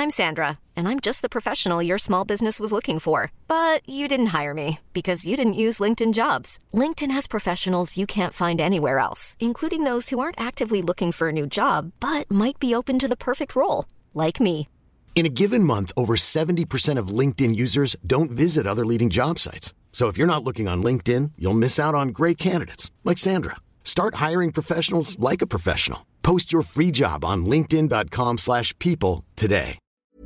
I'm Sandra, and I'm just the professional your small business was looking for. But you didn't hire me because you didn't use LinkedIn Jobs. LinkedIn has professionals you can't find anywhere else, including those who aren't actively looking for a new job, but might be open to the perfect role, like me. In a given month, over 70% of LinkedIn users don't visit other leading job sites. So if you're not looking on LinkedIn, you'll miss out on great candidates like Sandra. Start hiring professionals like a professional. Post your free job on linkedin.com/people today.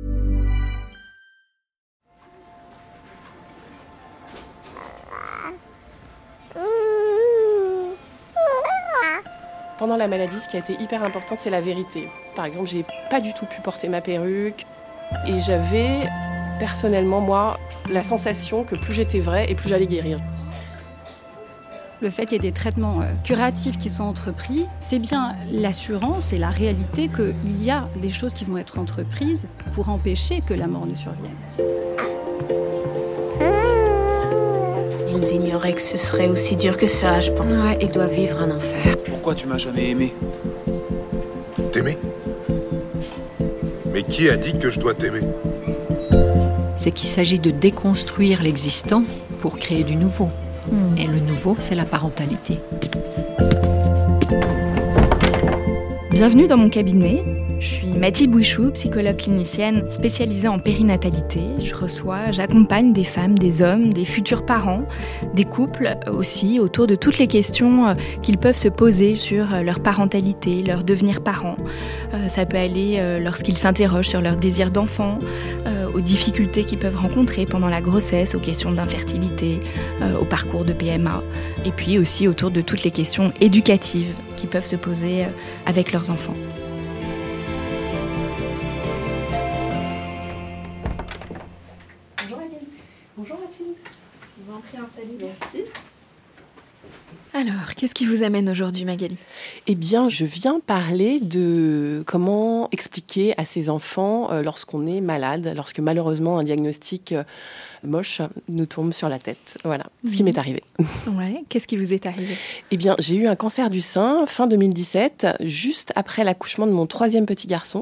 Pendant la maladie, ce qui a été hyper important, c'est la vérité. Par exemple, j'ai pas du tout pu porter ma perruque et j'avais personnellement, moi, la sensation que plus j'étais vraie et plus j'allais guérir. Le fait qu'il y ait des traitements curatifs qui sont entrepris, c'est bien l'assurance et la réalité qu'il y a des choses qui vont être entreprises pour empêcher que la mort ne survienne. Ils ignoraient que ce serait aussi dur que ça, je pense. Ouais, ils doivent vivre un enfer. Pourquoi tu m'as jamais aimé ? T'aimer ? Mais qui a dit que je dois t'aimer ? C'est qu'il s'agit de déconstruire l'existant pour créer du nouveau. Et le nouveau, c'est la parentalité. Bienvenue dans mon cabinet. Je suis Mathilde Bouichou, psychologue clinicienne spécialisée en périnatalité. J'accompagne des femmes, des hommes, des futurs parents, des couples aussi, autour de toutes les questions qu'ils peuvent se poser sur leur parentalité, leur devenir parent. Ça peut aller lorsqu'ils s'interrogent sur leur désir d'enfant, aux difficultés qu'ils peuvent rencontrer pendant la grossesse, aux questions d'infertilité, au parcours de PMA, et puis aussi autour de toutes les questions éducatives qu'ils peuvent se poser avec leurs enfants. Bonjour Mathilde. Je vous en prie, installez-vous. Merci. Alors, qu'est-ce qui vous amène aujourd'hui, Magali ? Eh bien, je viens parler de comment expliquer à ses enfants lorsqu'on est malade, lorsque malheureusement un diagnostic moche nous tombe sur la tête. Voilà, ce qui m'est arrivé. Ouais, qu'est-ce qui vous est arrivé ? Eh bien, j'ai eu un cancer du sein fin 2017, juste après l'accouchement de mon 3e petit garçon.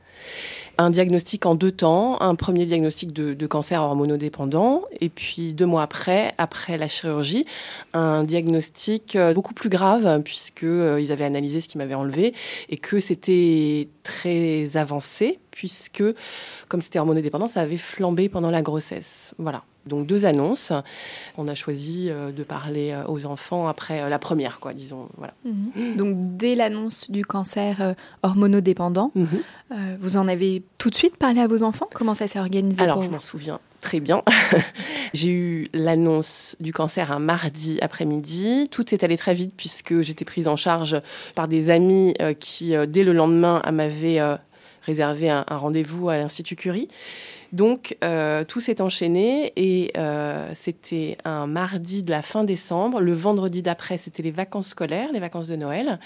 Un diagnostic en 2 temps, un premier diagnostic de cancer hormonodépendant, et puis 2 mois après la chirurgie, un diagnostic beaucoup plus grave, puisqu'ils avaient analysé ce qui m'avait enlevé, et que c'était très avancé, puisque, comme c'était hormonodépendant, ça avait flambé pendant la grossesse. Voilà. Donc 2 annonces. On a choisi de parler aux enfants après la première, quoi, disons. Voilà. Donc dès l'annonce du cancer hormonodépendant, vous en avez tout de suite parlé à vos enfants ? Comment ça s'est organisé ? Alors, je m'en souviens très bien. J'ai eu l'annonce du cancer un mardi après-midi. Tout est allé très vite puisque j'étais prise en charge par des amis qui, dès le lendemain, m'avaient réservé un rendez-vous à l'Institut Curie. Donc, tout s'est enchaîné et c'était un mardi de la fin décembre. Le vendredi d'après, c'était les vacances scolaires, les vacances de Noël.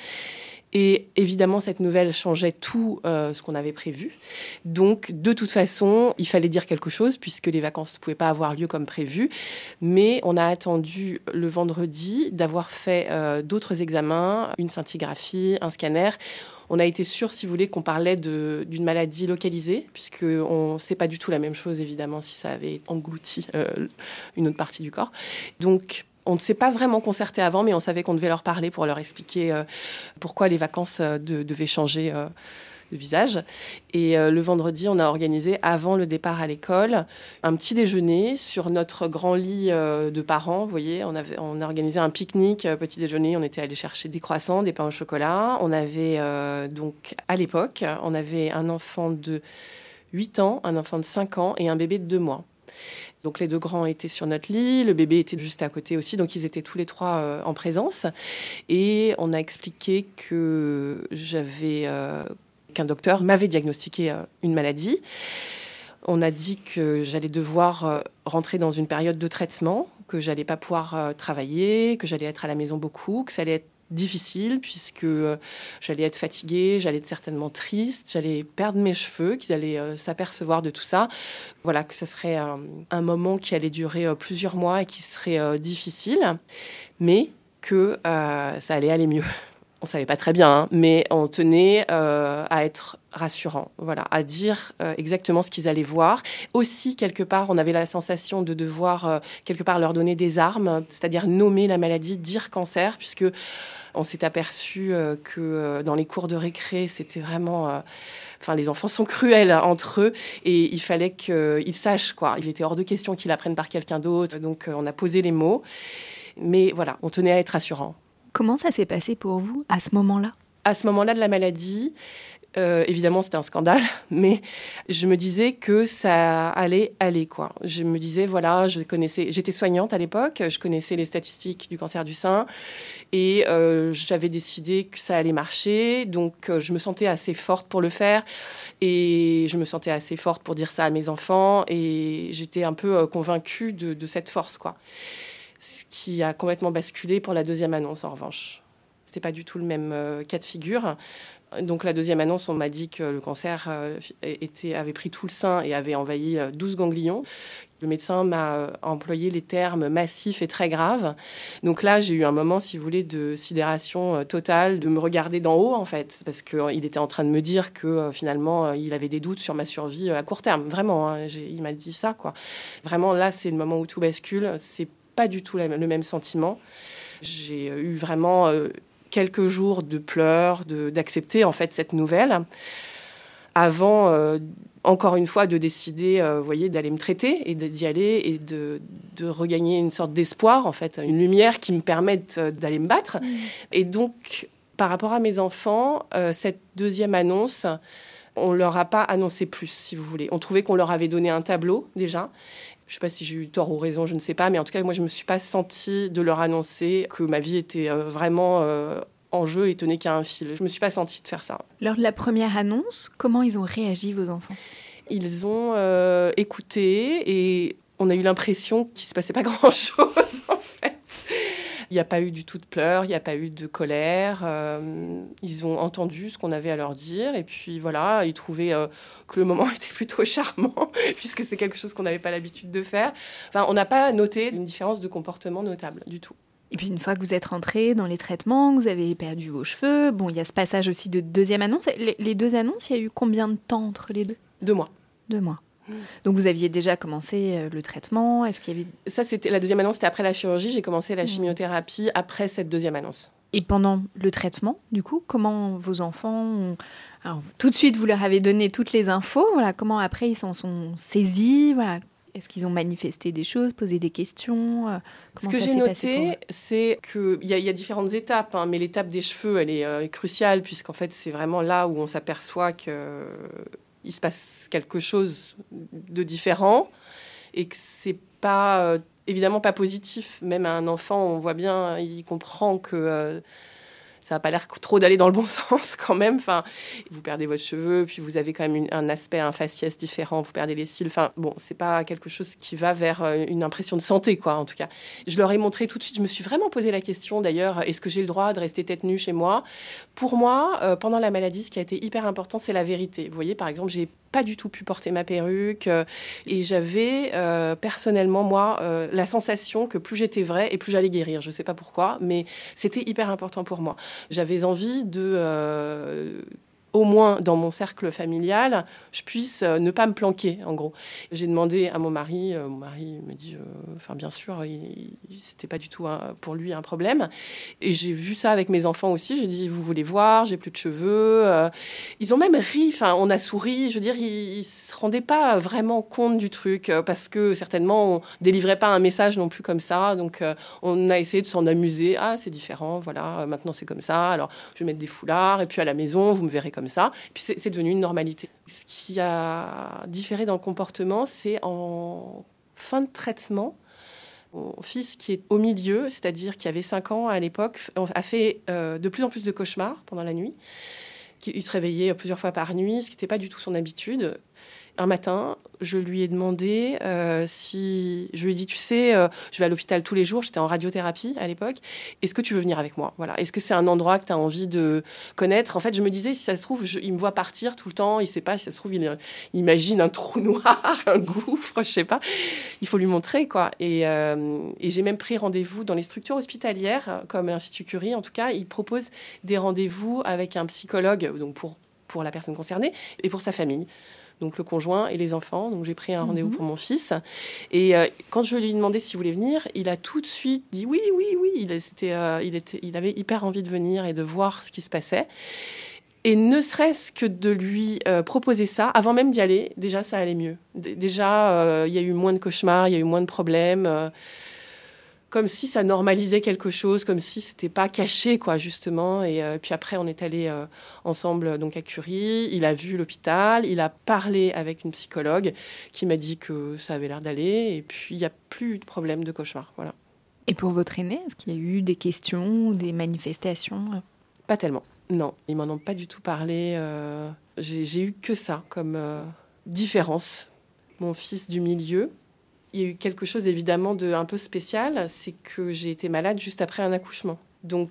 Et évidemment, cette nouvelle changeait tout ce qu'on avait prévu. Donc, de toute façon, il fallait dire quelque chose puisque les vacances ne pouvaient pas avoir lieu comme prévu. Mais on a attendu le vendredi d'avoir fait d'autres examens, une scintigraphie, un scanner. On a été sûr, si vous voulez, qu'on parlait d'une maladie localisée, puisqu'on ne sait pas du tout la même chose, évidemment, si ça avait englouti une autre partie du corps. Donc, on ne s'est pas vraiment concerté avant, mais on savait qu'on devait leur parler pour leur expliquer pourquoi les vacances devaient changer de visage. Et le vendredi, on a organisé, avant le départ à l'école, un petit déjeuner sur notre grand lit de parents. Vous voyez, on a organisé un pique-nique, petit déjeuner. On était allé chercher des croissants, des pains au chocolat. On avait donc, à l'époque, on avait un enfant de 8 ans, un enfant de 5 ans et un bébé de 2 mois. Donc les 2 grands étaient sur notre lit, le bébé était juste à côté aussi, donc ils étaient tous les 3 en présence. Et on a expliqué que qu'un docteur m'avait diagnostiqué une maladie. On a dit que j'allais devoir rentrer dans une période de traitement, que j'allais pas pouvoir travailler, que j'allais être à la maison beaucoup, que ça allait être difficile puisque j'allais être fatiguée, j'allais être certainement triste, j'allais perdre mes cheveux, qu'ils allaient s'apercevoir de tout ça. Voilà, que ça serait un moment qui allait durer plusieurs mois et qui serait difficile, mais que ça allait aller mieux. On savait pas très bien, mais on tenait à être rassurant, voilà, à dire exactement ce qu'ils allaient voir. Aussi, quelque part, on avait la sensation de devoir, quelque part, leur donner des armes, c'est-à-dire nommer la maladie, dire cancer, puisque on s'est aperçu que dans les cours de récré, c'était vraiment... les enfants sont cruels entre eux et il fallait qu'ils sachent, quoi. Il était hors de question qu'ils apprennent par quelqu'un d'autre, donc on a posé les mots. Mais voilà, on tenait à être rassurant. Comment ça s'est passé pour vous à ce moment-là ? À ce moment-là de la maladie, évidemment, c'était un scandale, mais je me disais que ça allait aller, quoi. Je me disais, voilà, j'étais soignante à l'époque, je connaissais les statistiques du cancer du sein et j'avais décidé que ça allait marcher. Donc, je me sentais assez forte pour le faire et je me sentais assez forte pour dire ça à mes enfants et j'étais un peu convaincue de cette force, quoi. Ce qui a complètement basculé pour la deuxième annonce, en revanche. C'était pas du tout le même cas de figure. Donc, la deuxième annonce, on m'a dit que le cancer avait pris tout le sein et avait envahi 12 ganglions. Le médecin m'a employé les termes massifs et très graves. Donc là, j'ai eu un moment, si vous voulez, de sidération totale, de me regarder d'en haut, en fait, parce qu'il était en train de me dire que finalement, il avait des doutes sur ma survie à court terme. Vraiment, hein, il m'a dit ça, quoi. Vraiment, là, c'est le moment où tout bascule. C'est pas du tout le même sentiment. J'ai eu vraiment quelques jours de pleurs, d'accepter en fait cette nouvelle, avant encore une fois de décider, d'aller me traiter et d'y aller et de regagner une sorte d'espoir, en fait, une lumière qui me permette d'aller me battre. Et donc, par rapport à mes enfants, cette deuxième annonce, on leur a pas annoncé plus, si vous voulez. On trouvait qu'on leur avait donné un tableau déjà. Je ne sais pas si j'ai eu tort ou raison, je ne sais pas. Mais en tout cas, moi, je ne me suis pas sentie de leur annoncer que ma vie était vraiment en jeu et tenait qu'à un fil. Je ne me suis pas sentie de faire ça. Lors de la première annonce, comment ils ont réagi, vos enfants ? Ils ont écouté et on a eu l'impression qu'il ne se passait pas grand-chose, en fait. Il n'y a pas eu du tout de pleurs, il n'y a pas eu de colère. Ils ont entendu ce qu'on avait à leur dire. Et puis voilà, ils trouvaient que le moment était plutôt charmant, puisque c'est quelque chose qu'on n'avait pas l'habitude de faire. Enfin, on n'a pas noté une différence de comportement notable du tout. Et puis une fois que vous êtes rentré dans les traitements, que vous avez perdu vos cheveux, il y a ce passage aussi de deuxième annonce. Les deux annonces, il y a eu combien de temps entre les deux ? 2 mois. 2 mois. Donc vous aviez déjà commencé le traitement. Est-ce qu'il y avait... Ça, c'était la deuxième annonce, c'était après la chirurgie. J'ai commencé la chimiothérapie après cette deuxième annonce. Et pendant le traitement, du coup, comment vos enfants Alors, tout de suite, vous leur avez donné toutes les infos. Voilà, comment après ils s'en sont saisis. Voilà. Est-ce qu'ils ont manifesté des choses, posé des questions ? Ce que j'ai noté, c'est qu'il y a différentes étapes, hein, mais l'étape des cheveux, elle est cruciale, puisqu'en fait, c'est vraiment là où on s'aperçoit qu'il se passe quelque chose de différent et que c'est pas, évidemment pas positif. Même à un enfant, on voit bien, il comprend que ça n'a pas l'air trop d'aller dans le bon sens quand même. Enfin, vous perdez votre cheveu, puis vous avez quand même un aspect, un faciès différent, vous perdez les cils. Enfin, bon, c'est pas quelque chose qui va vers une impression de santé, quoi, en tout cas. Je leur ai montré tout de suite, je me suis vraiment posé la question, d'ailleurs, est-ce que j'ai le droit de rester tête nue chez moi ? Pour moi, pendant la maladie, ce qui a été hyper important, c'est la vérité. Vous voyez, par exemple, j'ai pas du tout pu porter ma perruque et j'avais personnellement, moi, la sensation que plus j'étais vraie et plus j'allais guérir. Je sais pas pourquoi, mais c'était hyper important pour moi. J'avais envie de... au moins dans mon cercle familial, je puisse ne pas me planquer, en gros. J'ai demandé à mon mari me dit, bien sûr, c'était pas du tout pour lui un problème. Et j'ai vu ça avec mes enfants aussi. J'ai dit, vous voulez voir, j'ai plus de cheveux. Ils ont même ri, on a souri. Je veux dire, ils se rendaient pas vraiment compte du truc parce que certainement, on délivrait pas un message non plus comme ça. Donc, on a essayé de s'en amuser. Ah, c'est différent, voilà, maintenant c'est comme ça. Alors, je vais mettre des foulards et puis à la maison, vous me verrez comme ça. Puis c'est devenu une normalité. Ce qui a différé dans le comportement, c'est en fin de traitement. Mon fils, qui est au milieu, c'est-à-dire qui avait 5 ans à l'époque, a fait de plus en plus de cauchemars pendant la nuit. Il se réveillait plusieurs fois par nuit, ce qui n'était pas du tout son habitude. un matin, je lui ai demandé si... Je lui ai dit, tu sais, je vais à l'hôpital tous les jours, j'étais en radiothérapie à l'époque. Est-ce que tu veux venir avec moi ? Voilà. Est-ce que c'est un endroit que tu as envie de connaître ? En fait, je me disais, si ça se trouve, il me voit partir tout le temps, il ne sait pas, si ça se trouve, il imagine un trou noir, un gouffre, je ne sais pas. Il faut lui montrer, quoi. Et j'ai même pris rendez-vous dans les structures hospitalières, comme l'Institut Curie, en tout cas, ils proposent des rendez-vous avec un psychologue, donc pour la personne concernée et pour sa famille. Donc le conjoint et les enfants. Donc j'ai pris un rendez-vous pour mon fils. Et quand je lui ai demandé s'il voulait venir, il a tout de suite dit oui. Il avait hyper envie de venir et de voir ce qui se passait. Et ne serait-ce que de lui proposer ça, avant même d'y aller, déjà ça allait mieux. Déjà, il y a eu moins de cauchemars, il y a eu moins de problèmes. Comme si ça normalisait quelque chose, comme si c'était pas caché, quoi, justement. Et puis après, on est allés ensemble donc à Curie. Il a vu l'hôpital, il a parlé avec une psychologue qui m'a dit que ça avait l'air d'aller. Et puis, il n'y a plus eu de problème de cauchemar, voilà. Et pour votre aîné, est-ce qu'il y a eu des questions, des manifestations ? Pas tellement, non. Ils m'en ont pas du tout parlé. J'ai eu que ça comme différence. Mon fils du milieu... Il y a eu quelque chose évidemment de un peu spécial, c'est que j'ai été malade juste après un accouchement. Donc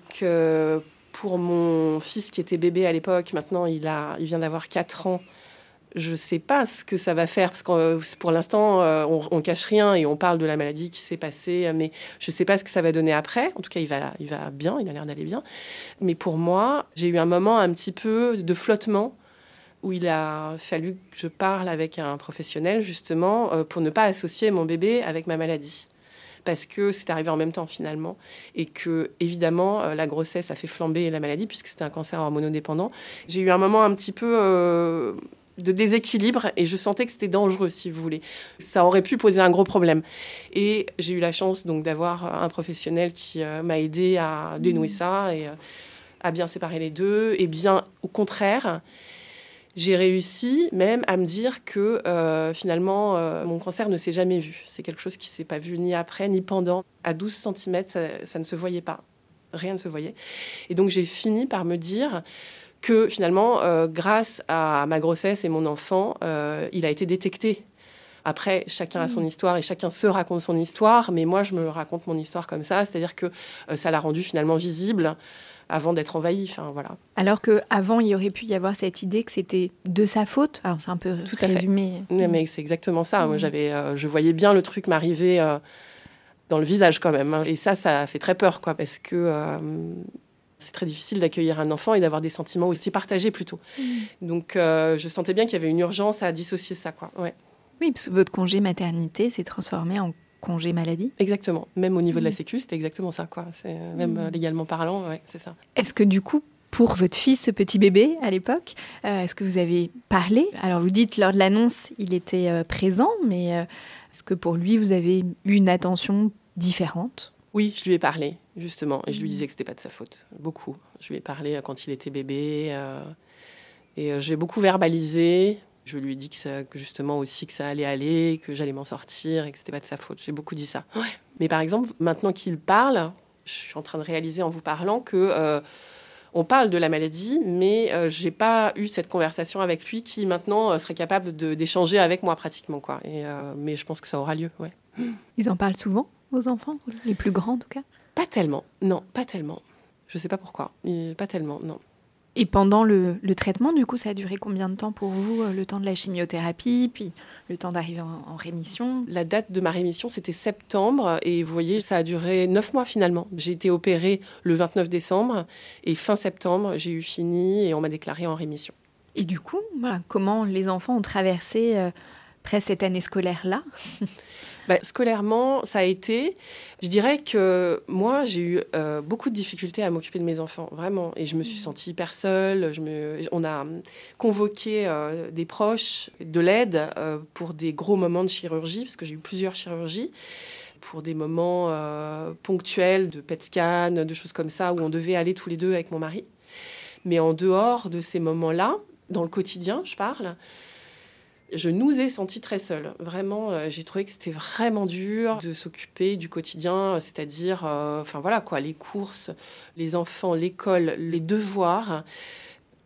pour mon fils qui était bébé à l'époque, maintenant il vient d'avoir 4 ans, je ne sais pas ce que ça va faire, parce que pour l'instant on cache rien et on parle de la maladie qui s'est passée, mais je ne sais pas ce que ça va donner après. En tout cas il va bien, il a l'air d'aller bien. Mais pour moi, j'ai eu un moment un petit peu de flottement, où il a fallu que je parle avec un professionnel, justement, pour ne pas associer mon bébé avec ma maladie. Parce que c'est arrivé en même temps, finalement. Et que, évidemment, la grossesse a fait flamber la maladie, puisque c'était un cancer hormonodépendant. J'ai eu un moment un petit peu de déséquilibre, et je sentais que c'était dangereux, si vous voulez. Ça aurait pu poser un gros problème. Et j'ai eu la chance, donc, d'avoir un professionnel qui m'a aidé à dénouer ça, et à bien séparer les deux. Et bien, au contraire... J'ai réussi même à me dire que finalement, mon cancer ne s'est jamais vu. C'est quelque chose qui ne s'est pas vu ni après ni pendant. À 12 cm, ça ne se voyait pas. Rien ne se voyait. Et donc, j'ai fini par me dire que finalement, grâce à ma grossesse et mon enfant, il a été détecté. Après, chacun a son histoire et chacun se raconte son histoire. Mais moi, je me raconte mon histoire comme ça. C'est-à-dire que ça l'a rendu finalement visible avant d'être envahi, enfin voilà. Alors qu'avant, il y aurait pu y avoir cette idée que c'était de sa faute. Alors c'est un peu tout résumé. Oui, mais c'est exactement ça. Moi, je voyais bien le truc m'arriver dans le visage quand même. Hein. Et ça fait très peur, quoi, parce que c'est très difficile d'accueillir un enfant et d'avoir des sentiments aussi partagés plutôt. Donc je sentais bien qu'il y avait une urgence à dissocier ça, quoi. Ouais. Oui, parce que votre congé maternité s'est transformé en congé maladie. Exactement. Même au niveau de la Sécu, c'était exactement ça, quoi. C'est, même légalement parlant, ouais, c'est ça. Est-ce que du coup, pour votre fils, ce petit bébé à l'époque, est-ce que vous avez parlé ? Alors vous dites, lors de l'annonce, il était présent, mais est-ce que pour lui, vous avez eu une attention différente ? Oui, je lui ai parlé, justement, et je lui disais que c'était pas de sa faute, beaucoup. Je lui ai parlé quand il était bébé, et j'ai beaucoup verbalisé. Je lui ai dit que justement aussi que ça allait aller, que j'allais m'en sortir et que c'était pas de sa faute. J'ai beaucoup dit ça. Ouais. Mais par exemple, maintenant qu'il parle, je suis en train de réaliser en vous parlant que on parle de la maladie, mais j'ai pas eu cette conversation avec lui qui maintenant serait capable d'échanger avec moi pratiquement, quoi. Mais je pense que ça aura lieu. Ouais. Ils en parlent souvent, vos enfants, les plus grands en tout cas ? Pas tellement. Non, pas tellement. Je sais pas pourquoi. Pas tellement. Non. Et pendant le traitement, du coup, ça a duré combien de temps pour vous ? Le temps de la chimiothérapie, puis le temps d'arriver en rémission ? La date de ma rémission, c'était septembre. Et vous voyez, ça a duré 9 mois finalement. J'ai été opérée le 29 décembre. Et fin septembre, j'ai eu fini et on m'a déclarée en rémission. Et du coup, voilà, comment les enfants ont traversé après cette année scolaire-là ? Scolairement, ça a été... Je dirais que moi, j'ai eu beaucoup de difficultés à m'occuper de mes enfants, vraiment. Et je me suis sentie hyper seule. On a convoqué des proches, de l'aide pour des gros moments de chirurgie, parce que j'ai eu plusieurs chirurgies, pour des moments ponctuels de PET scan, de choses comme ça, où on devait aller tous les deux avec mon mari. Mais en dehors de ces moments-là, dans le quotidien, je parle... Je nous ai sentis très seuls. Vraiment, j'ai trouvé que c'était vraiment dur de s'occuper du quotidien, c'est-à-dire, les courses, les enfants, l'école, les devoirs.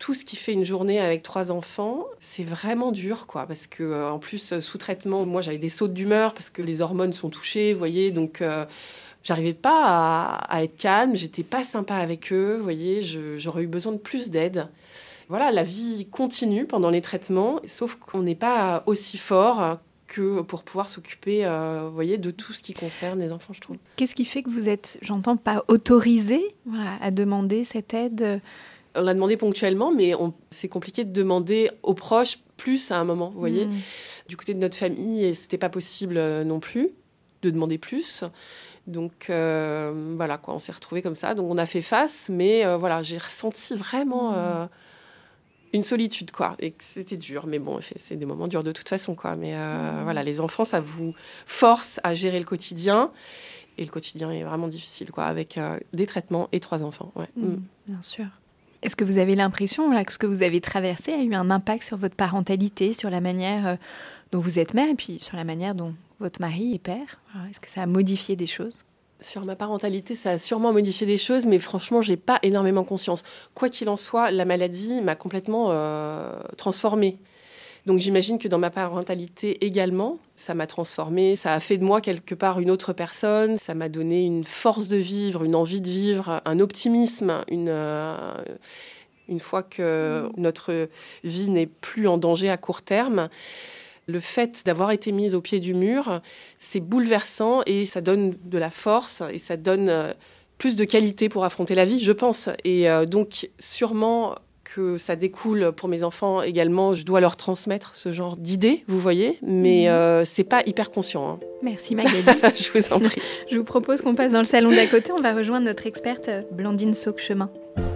tout ce qui fait une journée avec 3 enfants, c'est vraiment dur, quoi. Parce que, en plus, sous traitement, moi, j'avais des sautes d'humeur parce que les hormones sont touchées, vous voyez. Donc, j'arrivais pas à être calme. J'étais pas sympa avec eux, vous voyez. J'aurais eu besoin de plus d'aide. Voilà, la vie continue pendant les traitements, sauf qu'on n'est pas aussi fort que pour pouvoir s'occuper, vous voyez, de tout ce qui concerne les enfants, je trouve. Qu'est-ce qui fait que vous êtes, j'entends, pas autorisé à demander cette aide ? On l'a demandé ponctuellement, mais c'est compliqué de demander aux proches plus à un moment, vous voyez. Du côté de notre famille, c'était pas possible non plus de demander plus. Donc voilà, quoi, on s'est retrouvés comme ça. Donc on a fait face, mais voilà, j'ai ressenti vraiment une solitude, quoi. Et que c'était dur, mais bon, c'est des moments durs de toute façon, quoi. Mais voilà, les enfants, ça vous force à gérer le quotidien. Et le quotidien est vraiment difficile, quoi, avec des traitements et 3 enfants. Ouais. Bien sûr. Est-ce que vous avez l'impression que ce que vous avez traversé a eu un impact sur votre parentalité, sur la manière dont vous êtes mère et puis sur la manière dont votre mari est père ? Alors, est-ce que ça a modifié des choses ? Sur ma parentalité, ça a sûrement modifié des choses, mais franchement, j'ai pas énormément conscience. Quoi qu'il en soit, la maladie m'a complètement transformée. Donc j'imagine que dans ma parentalité également, ça m'a transformée, ça a fait de moi quelque part une autre personne, ça m'a donné une force de vivre, une envie de vivre, un optimisme, une fois que notre vie n'est plus en danger à court terme. Le fait d'avoir été mise au pied du mur, c'est bouleversant et ça donne de la force et ça donne plus de qualité pour affronter la vie, je pense. Et donc sûrement que ça découle pour mes enfants également. Je dois leur transmettre ce genre d'idées, vous voyez, mais c'est pas hyper conscient. Merci Magali. Je vous en prie. Je vous propose qu'on passe dans le salon d'à côté. On va rejoindre notre experte Blandine Sauchemin.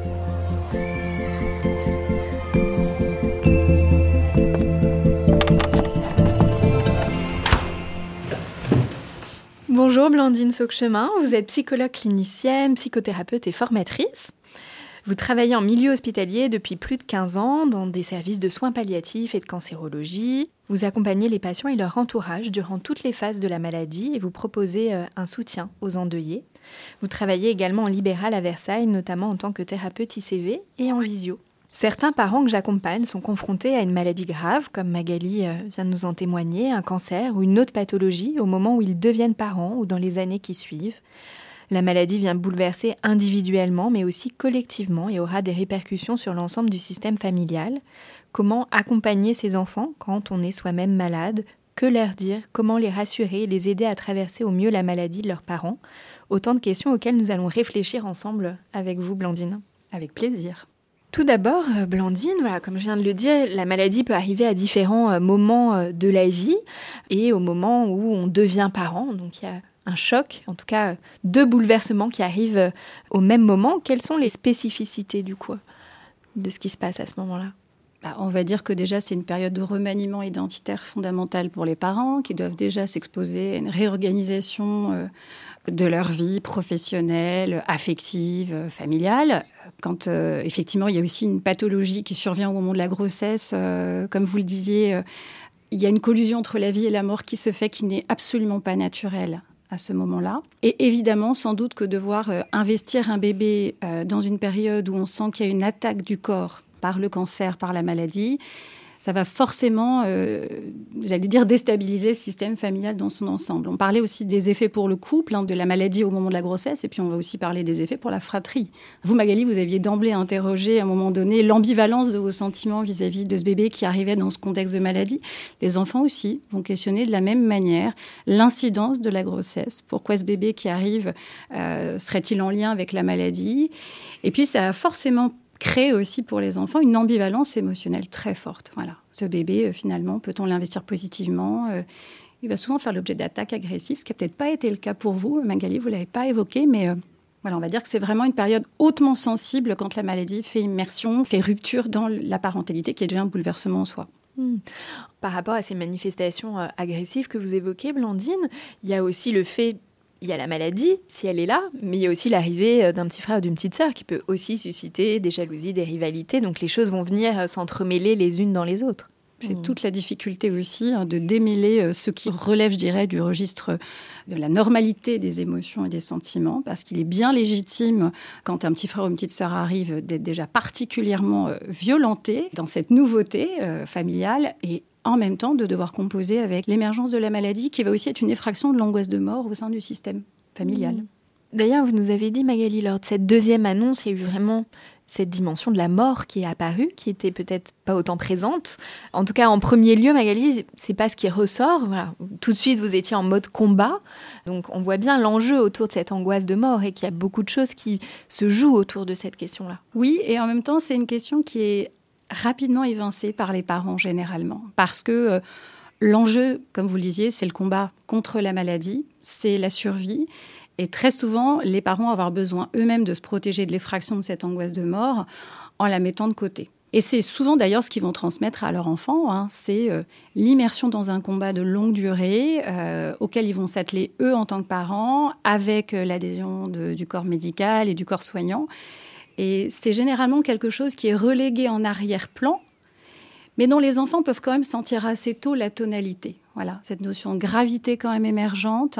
Bonjour Blandine Sauchemin, vous êtes psychologue clinicienne, psychothérapeute et formatrice. Vous travaillez en milieu hospitalier depuis plus de 15 ans dans des services de soins palliatifs et de cancérologie. Vous accompagnez les patients et leur entourage durant toutes les phases de la maladie et vous proposez un soutien aux endeuillés. Vous travaillez également en libéral à Versailles, notamment en tant que thérapeute ICV et en visio. Certains parents que j'accompagne sont confrontés à une maladie grave, comme Magali vient de nous en témoigner, un cancer ou une autre pathologie au moment où ils deviennent parents ou dans les années qui suivent. La maladie vient bouleverser individuellement, mais aussi collectivement et aura des répercussions sur l'ensemble du système familial. Comment accompagner ces enfants quand on est soi-même malade ? Que leur dire ? Comment les rassurer, les aider à traverser au mieux la maladie de leurs parents ? Autant de questions auxquelles nous allons réfléchir ensemble avec vous, Blandine. Avec plaisir. Tout d'abord, Blandine, voilà, comme je viens de le dire, la maladie peut arriver à différents moments de la vie et au moment où on devient parent. Donc il y a un choc, en tout cas 2 bouleversements qui arrivent au même moment. Quelles sont les spécificités du coup de ce qui se passe à ce moment-là ? On va dire que déjà, c'est une période de remaniement identitaire fondamentale pour les parents qui doivent déjà s'exposer à une réorganisation de leur vie professionnelle, affective, familiale. Quand effectivement, il y a aussi une pathologie qui survient au moment de la grossesse, comme vous le disiez, il y a une collusion entre la vie et la mort qui se fait, qui n'est absolument pas naturelle à ce moment-là. Et évidemment, sans doute que devoir investir un bébé dans une période où on sent qu'il y a une attaque du corps par le cancer, par la maladie, ça va forcément, déstabiliser le système familial dans son ensemble. On parlait aussi des effets pour le couple, de la maladie au moment de la grossesse, et puis on va aussi parler des effets pour la fratrie. Vous, Magali, vous aviez d'emblée interrogé à un moment donné l'ambivalence de vos sentiments vis-à-vis de ce bébé qui arrivait dans ce contexte de maladie. Les enfants aussi vont questionner de la même manière l'incidence de la grossesse. Pourquoi ce bébé qui arrive serait-il en lien avec la maladie ? Et puis ça a forcément crée aussi pour les enfants une ambivalence émotionnelle très forte. Voilà. Ce bébé, finalement, peut-on l'investir positivement ? Il va souvent faire l'objet d'attaques agressives, ce qui n'a peut-être pas été le cas pour vous. Magali, vous ne l'avez pas évoqué, mais voilà, on va dire que c'est vraiment une période hautement sensible quand la maladie fait immersion, fait rupture dans la parentalité, qui est déjà un bouleversement en soi. Par rapport à ces manifestations agressives que vous évoquez, Blandine, il y a aussi le fait... Il y a la maladie, si elle est là, mais il y a aussi l'arrivée d'un petit frère ou d'une petite sœur qui peut aussi susciter des jalousies, des rivalités. Donc les choses vont venir s'entremêler les unes dans les autres. C'est toute la difficulté aussi de démêler ce qui relève, je dirais, du registre de la normalité des émotions et des sentiments, parce qu'il est bien légitime, quand un petit frère ou une petite sœur arrive, d'être déjà particulièrement violenté dans cette nouveauté familiale, et en même temps de devoir composer avec l'émergence de la maladie, qui va aussi être une effraction de l'angoisse de mort au sein du système familial. D'ailleurs, vous nous avez dit, Magali, lors de cette deuxième annonce, il y a eu vraiment cette dimension de la mort qui est apparue, qui était peut-être pas autant présente. En tout cas, en premier lieu, Magali, c'est pas ce qui ressort. Voilà. Tout de suite, vous étiez en mode combat. Donc, on voit bien l'enjeu autour de cette angoisse de mort et qu'il y a beaucoup de choses qui se jouent autour de cette question-là. Oui, et en même temps, c'est une question qui est rapidement évincée par les parents, généralement. Parce que l'enjeu, comme vous le disiez, c'est le combat contre la maladie, c'est la survie. Et très souvent, les parents vont avoir besoin eux-mêmes de se protéger de l'effraction de cette angoisse de mort en la mettant de côté. Et c'est souvent d'ailleurs ce qu'ils vont transmettre à leur enfant, c'est l'immersion dans un combat de longue durée auquel ils vont s'atteler eux en tant que parents, avec l'adhésion du corps médical et du corps soignant. Et c'est généralement quelque chose qui est relégué en arrière-plan, mais dont les enfants peuvent quand même sentir assez tôt la tonalité. Voilà, cette notion de gravité quand même émergente.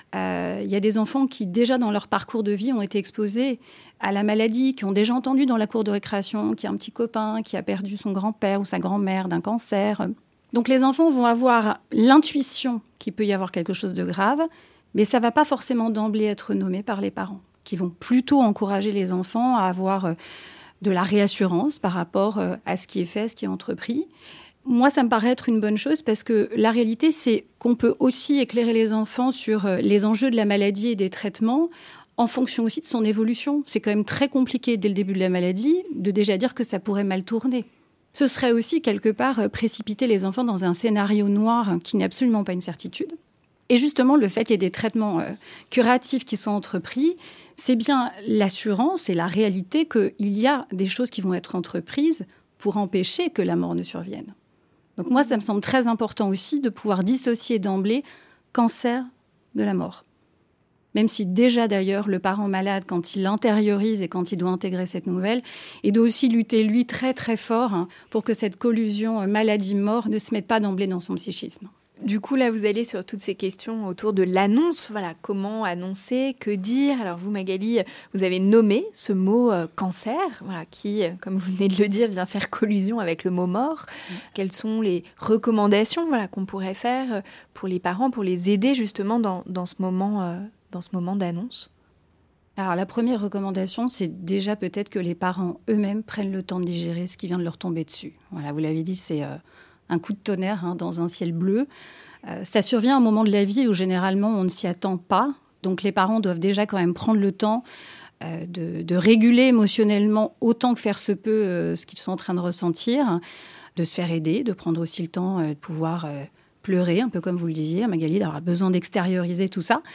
Il y a des enfants qui, déjà dans leur parcours de vie, ont été exposés à la maladie, qui ont déjà entendu dans la cour de récréation qu'il y a un petit copain qui a perdu son grand-père ou sa grand-mère d'un cancer. Donc les enfants vont avoir l'intuition qu'il peut y avoir quelque chose de grave, mais ça ne va pas forcément d'emblée être nommé par les parents, qui vont plutôt encourager les enfants à avoir de la réassurance par rapport à ce qui est fait, ce qui est entrepris. Moi, ça me paraît être une bonne chose parce que la réalité, c'est qu'on peut aussi éclairer les enfants sur les enjeux de la maladie et des traitements en fonction aussi de son évolution. C'est quand même très compliqué dès le début de la maladie de déjà dire que ça pourrait mal tourner. Ce serait aussi quelque part précipiter les enfants dans un scénario noir qui n'est absolument pas une certitude. Et justement, le fait qu'il y ait des traitements curatifs qui soient entrepris, c'est bien l'assurance et la réalité qu'il y a des choses qui vont être entreprises pour empêcher que la mort ne survienne. Donc moi, ça me semble très important aussi de pouvoir dissocier d'emblée cancer de la mort. Même si déjà d'ailleurs, le parent malade, quand il l'intériorise et quand il doit intégrer cette nouvelle, il doit aussi lutter, lui, très très fort pour que cette collusion maladie-mort ne se mette pas d'emblée dans son psychisme. Du coup, là, vous allez sur toutes ces questions autour de l'annonce. Voilà, comment annoncer, que dire. Alors vous, Magali, vous avez nommé ce mot cancer, voilà, qui, comme vous venez de le dire, vient faire collusion avec le mot mort. Quelles sont les recommandations qu'on pourrait faire pour les parents, pour les aider justement dans ce moment d'annonce ? Alors la première recommandation, c'est déjà peut-être que les parents eux-mêmes prennent le temps de digérer ce qui vient de leur tomber dessus. Voilà, vous l'avez dit, c'est un coup de tonnerre dans un ciel bleu. Ça survient à un moment de la vie où généralement on ne s'y attend pas. Donc les parents doivent déjà quand même prendre le temps de réguler émotionnellement autant que faire se peut ce qu'ils sont en train de ressentir, de se faire aider, de prendre aussi le temps de pouvoir pleurer, un peu comme vous le disiez, Magali, d'avoir besoin d'extérioriser tout ça.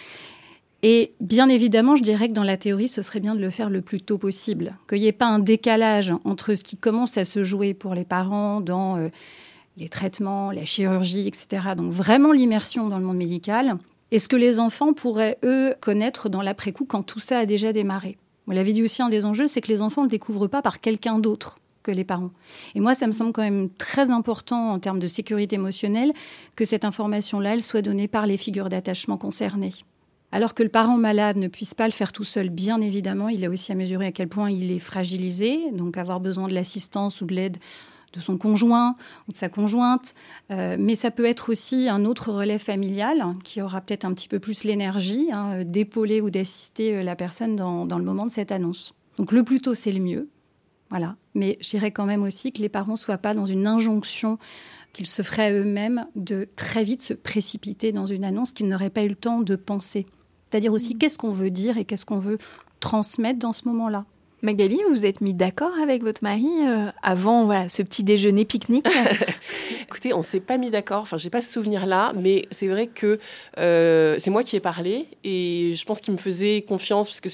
Et bien évidemment, je dirais que dans la théorie, ce serait bien de le faire le plus tôt possible, qu'il n'y ait pas un décalage entre ce qui commence à se jouer pour les parents dans les traitements, la chirurgie, etc. Donc vraiment l'immersion dans le monde médical. Et ce que les enfants pourraient, eux, connaître dans l'après-coup quand tout ça a déjà démarré. Vous l'avez dit aussi, un des enjeux, c'est que les enfants ne le découvrent pas par quelqu'un d'autre que les parents. Et moi, ça me semble quand même très important en termes de sécurité émotionnelle que cette information-là, elle soit donnée par les figures d'attachement concernées. Alors que le parent malade ne puisse pas le faire tout seul, bien évidemment, il a aussi à mesurer à quel point il est fragilisé, donc avoir besoin de l'assistance ou de l'aide de son conjoint ou de sa conjointe. Mais ça peut être aussi un autre relais familial qui aura peut-être un petit peu plus l'énergie d'épauler ou d'assister la personne dans le moment de cette annonce. Donc le plus tôt, c'est le mieux. Voilà. Mais je dirais quand même aussi que les parents ne soient pas dans une injonction qu'ils se feraient eux-mêmes de très vite se précipiter dans une annonce qu'ils n'auraient pas eu le temps de penser. C'est-à-dire aussi qu'est-ce qu'on veut dire et qu'est-ce qu'on veut transmettre dans ce moment-là. Magali, vous vous êtes mis d'accord avec votre mari avant ce petit déjeuner pique-nique? Écoutez, on ne s'est pas mis d'accord. Enfin, je n'ai pas ce souvenir-là, mais c'est vrai que c'est moi qui ai parlé et je pense qu'il me faisait confiance parce que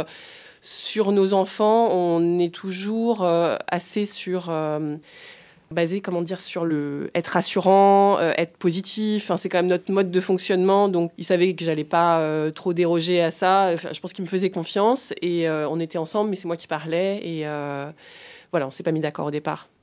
sur nos enfants, on est toujours assez basé, sur le être rassurant, être positif. Enfin, c'est quand même notre mode de fonctionnement. Donc, il savait que j'allais pas trop déroger à ça. Enfin, je pense qu'il me faisait confiance et on était ensemble, mais c'est moi qui parlais. Et voilà, on s'est pas mis d'accord au départ.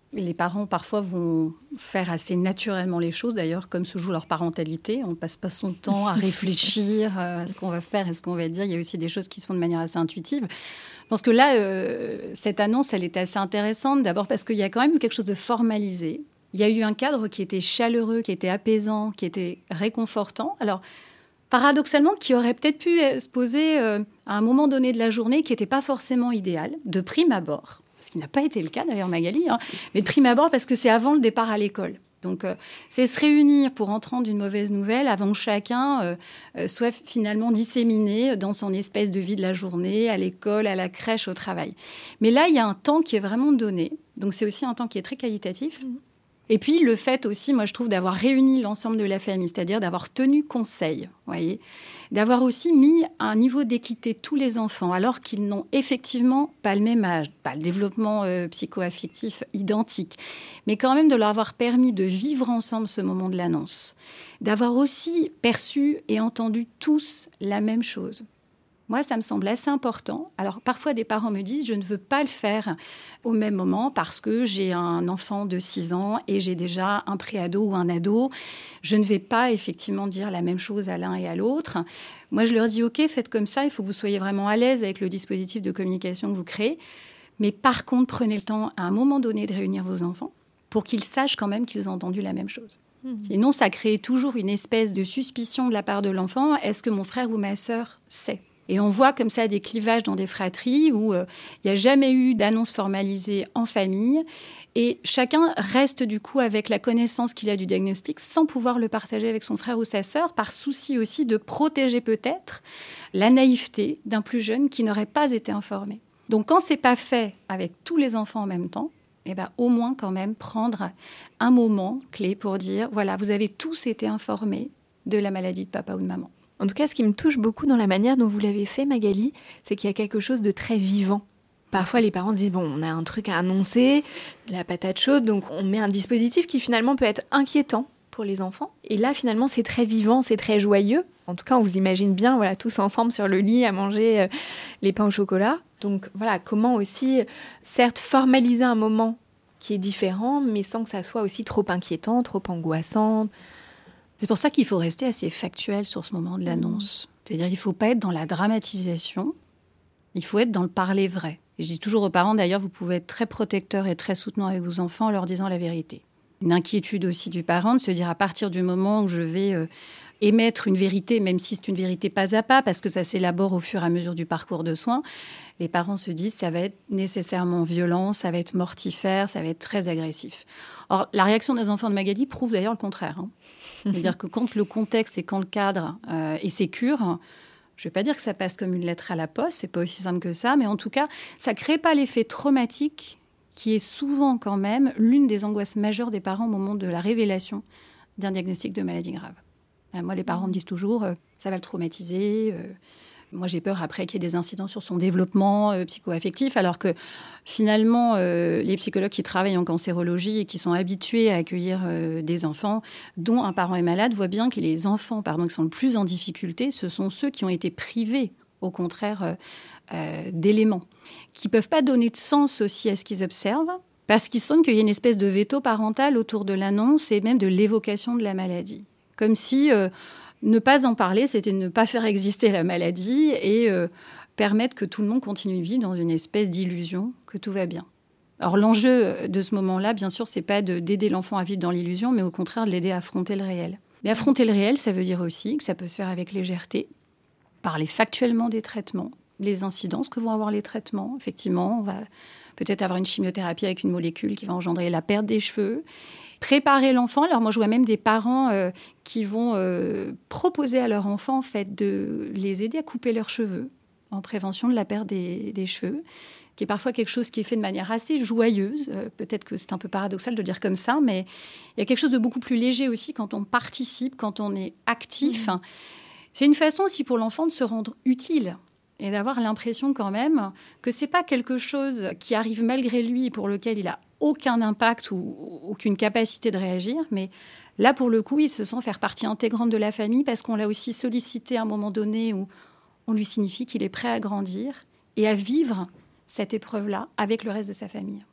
Les parents, parfois, vont faire assez naturellement les choses, d'ailleurs, comme se joue leur parentalité. On ne passe pas son temps à réfléchir à ce qu'on va faire et ce qu'on va dire. Il y a aussi des choses qui se font de manière assez intuitive. Je pense que là, cette annonce, elle était assez intéressante. D'abord parce qu'il y a quand même eu quelque chose de formalisé. Il y a eu un cadre qui était chaleureux, qui était apaisant, qui était réconfortant. Alors, paradoxalement, qui aurait peut-être pu se poser à un moment donné de la journée qui n'était pas forcément idéal, de prime abord. Ce qui n'a pas été le cas d'ailleurs, Magali, mais de prime abord parce que c'est avant le départ à l'école. Donc, c'est se réunir pour entendre une mauvaise nouvelle avant que chacun soit finalement disséminé dans son espèce de vie de la journée, à l'école, à la crèche, au travail. Mais là, il y a un temps qui est vraiment donné. Donc, c'est aussi un temps qui est très qualitatif. Et puis, le fait aussi, moi, je trouve, d'avoir réuni l'ensemble de la famille, c'est-à-dire d'avoir tenu conseil, voyez, d'avoir aussi mis à un niveau d'équité tous les enfants, alors qu'ils n'ont effectivement pas le même âge, pas le développement psycho-affectif identique, mais quand même de leur avoir permis de vivre ensemble ce moment de l'annonce, d'avoir aussi perçu et entendu tous la même chose. Moi, ça me semble assez important. Alors, parfois, des parents me disent « je ne veux pas le faire au même moment parce que j'ai un enfant de 6 ans et j'ai déjà un pré-ado ou un ado. Je ne vais pas effectivement dire la même chose à l'un et à l'autre. » Moi, je leur dis « ok, faites comme ça, il faut que vous soyez vraiment à l'aise avec le dispositif de communication que vous créez. Mais par contre, prenez le temps à un moment donné de réunir vos enfants pour qu'ils sachent quand même qu'ils ont entendu la même chose. » Sinon, ça crée toujours une espèce de suspicion de la part de l'enfant. Est-ce que mon frère ou ma sœur sait ? Et on voit comme ça des clivages dans des fratries où il n'y a jamais eu d'annonce formalisée en famille. Et chacun reste du coup avec la connaissance qu'il a du diagnostic sans pouvoir le partager avec son frère ou sa sœur, par souci aussi de protéger peut-être la naïveté d'un plus jeune qui n'aurait pas été informé. Donc quand ce n'est pas fait avec tous les enfants en même temps, eh ben, au moins quand même prendre un moment clé pour dire, voilà, vous avez tous été informés de la maladie de papa ou de maman. En tout cas, ce qui me touche beaucoup dans la manière dont vous l'avez fait, Magali, c'est qu'il y a quelque chose de très vivant. Parfois, les parents se disent, bon, on a un truc à annoncer, la patate chaude, donc on met un dispositif qui finalement peut être inquiétant pour les enfants. Et là, finalement, c'est très vivant, c'est très joyeux. En tout cas, on vous imagine bien, voilà, tous ensemble sur le lit à manger les pains au chocolat. Donc voilà, comment aussi, certes, formaliser un moment qui est différent, mais sans que ça soit aussi trop inquiétant, trop angoissant. C'est pour ça qu'il faut rester assez factuel sur ce moment de l'annonce. C'est-à-dire qu'il ne faut pas être dans la dramatisation, il faut être dans le parler vrai. Et je dis toujours aux parents, d'ailleurs, vous pouvez être très protecteur et très soutenant avec vos enfants en leur disant la vérité. Une inquiétude aussi du parent de se dire à partir du moment où je vais émettre une vérité, même si c'est une vérité pas à pas, parce que ça s'élabore au fur et à mesure du parcours de soins, les parents se disent ça va être nécessairement violent, ça va être mortifère, ça va être très agressif. Or, la réaction des enfants de Magali prouve d'ailleurs le contraire. C'est-à-dire que quand le contexte et quand le cadre est sécure, je ne vais pas dire que ça passe comme une lettre à la poste, c'est pas aussi simple que ça, mais en tout cas, ça ne crée pas l'effet traumatique qui est souvent quand même l'une des angoisses majeures des parents au moment de la révélation d'un diagnostic de maladie grave. Moi, les parents me disent toujours ça va le traumatiser. Moi, j'ai peur après qu'il y ait des incidents sur son développement psycho-affectif, alors que finalement, les psychologues qui travaillent en cancérologie et qui sont habitués à accueillir des enfants dont un parent est malade voient bien que les enfants qui sont le plus en difficulté, ce sont ceux qui ont été privés, au contraire, d'éléments, qui ne peuvent pas donner de sens aussi à ce qu'ils observent, parce qu'ils sentent qu'il y a une espèce de veto parental autour de l'annonce et même de l'évocation de la maladie. Comme si ne pas en parler, c'était ne pas faire exister la maladie et permettre que tout le monde continue de vivre dans une espèce d'illusion que tout va bien. Alors l'enjeu de ce moment-là, bien sûr, c'est pas d'aider l'enfant à vivre dans l'illusion, mais au contraire de l'aider à affronter le réel. Mais affronter le réel, ça veut dire aussi que ça peut se faire avec légèreté, parler factuellement des traitements, les incidences que vont avoir les traitements. Effectivement, on va peut-être avoir une chimiothérapie avec une molécule qui va engendrer la perte des cheveux. Préparer l'enfant. Alors moi, je vois même des parents qui vont proposer à leur enfant en fait, de les aider à couper leurs cheveux en prévention de la perte des cheveux, qui est parfois quelque chose qui est fait de manière assez joyeuse. Peut-être que c'est un peu paradoxal de le dire comme ça, mais il y a quelque chose de beaucoup plus léger aussi quand on participe, quand on est actif. C'est une façon aussi pour l'enfant de se rendre utile et d'avoir l'impression quand même que c'est pas quelque chose qui arrive malgré lui et pour lequel il a aucun impact ou aucune capacité de réagir, mais là, pour le coup, il se sent faire partie intégrante de la famille parce qu'on l'a aussi sollicité à un moment donné où on lui signifie qu'il est prêt à grandir et à vivre cette épreuve-là avec le reste de sa famille.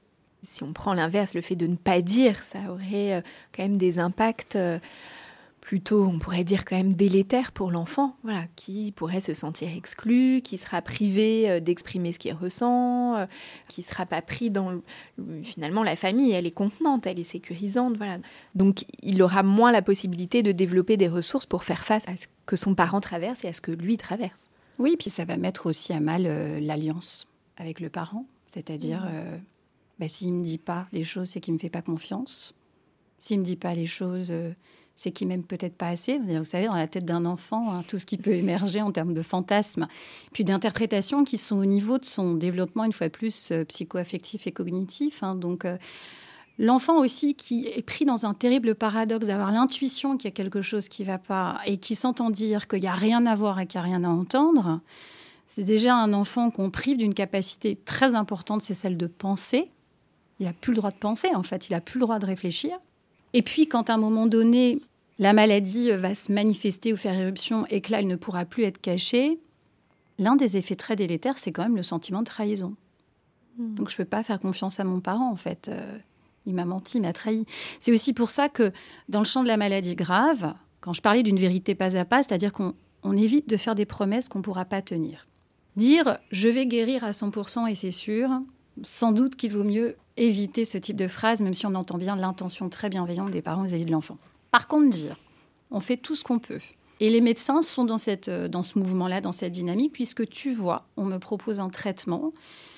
Si on prend l'inverse, le fait de ne pas dire, ça aurait quand même des impacts plutôt, on pourrait dire quand même délétères pour l'enfant, voilà, qui pourrait se sentir exclu, qui sera privé d'exprimer ce qu'il ressent, qui ne sera pas pris dans... Finalement, la famille, elle est contenante, elle est sécurisante, voilà. Donc, il aura moins la possibilité de développer des ressources pour faire face à ce que son parent traverse et à ce que lui traverse. Oui, puis ça va mettre aussi à mal l'alliance avec le parent, c'est-à-dire... s'il ne me dit pas les choses, c'est qu'il ne me fait pas confiance. S'il ne me dit pas les choses, c'est qu'il m'aime peut-être pas assez. Vous savez, dans la tête d'un enfant, tout ce qui peut émerger en termes de fantasmes, puis d'interprétations qui sont au niveau de son développement, une fois de plus, psycho-affectif et cognitif. Donc, l'enfant aussi qui est pris dans un terrible paradoxe d'avoir l'intuition qu'il y a quelque chose qui ne va pas et qui s'entend dire qu'il n'y a rien à voir et qu'il n'y a rien à entendre, c'est déjà un enfant qu'on prive d'une capacité très importante, c'est celle de penser. Il n'a plus le droit de penser, en fait. Il n'a plus le droit de réfléchir. Et puis, quand à un moment donné, la maladie va se manifester ou faire éruption et que là, elle ne pourra plus être cachée, l'un des effets très délétères, c'est quand même le sentiment de trahison. Donc, je ne peux pas faire confiance à mon parent, en fait. Il m'a menti, il m'a trahi. C'est aussi pour ça que, dans le champ de la maladie grave, quand je parlais d'une vérité pas à pas, c'est-à-dire qu'on évite de faire des promesses qu'on ne pourra pas tenir. Dire « je vais guérir à 100% et c'est sûr », sans doute qu'il vaut mieux éviter ce type de phrase, même si on entend bien l'intention très bienveillante des parents vis-à-vis de l'enfant. Par contre, dire on fait tout ce qu'on peut. Et les médecins sont dans ce mouvement-là, dans cette dynamique, puisque tu vois, on me propose un traitement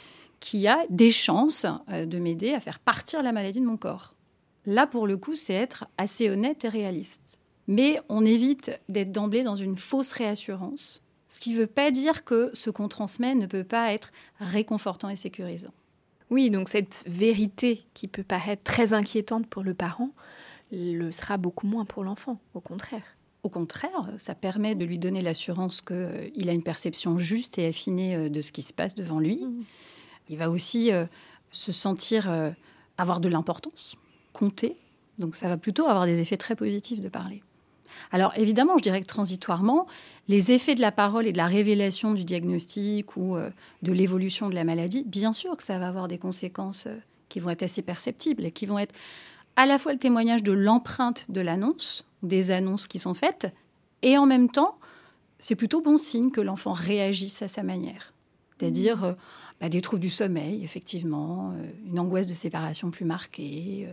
qui a des chances de m'aider à faire partir la maladie de mon corps. Là, pour le coup, c'est être assez honnête et réaliste. Mais on évite d'être d'emblée dans une fausse réassurance, ce qui ne veut pas dire que ce qu'on transmet ne peut pas être réconfortant et sécurisant. Oui, donc cette vérité qui peut paraître très inquiétante pour le parent le sera beaucoup moins pour l'enfant, au contraire. Au contraire, ça permet de lui donner l'assurance qu'il a une perception juste et affinée de ce qui se passe devant lui. Il va aussi se sentir avoir de l'importance, compter. Donc ça va plutôt avoir des effets très positifs de parler. Alors évidemment, je dirais que transitoirement, les effets de la parole et de la révélation du diagnostic ou de l'évolution de la maladie, bien sûr que ça va avoir des conséquences qui vont être assez perceptibles et qui vont être à la fois le témoignage de l'empreinte de l'annonce, des annonces qui sont faites, et en même temps, c'est plutôt bon signe que l'enfant réagisse à sa manière. C'est-à-dire des troubles du sommeil, effectivement, une angoisse de séparation plus marquée,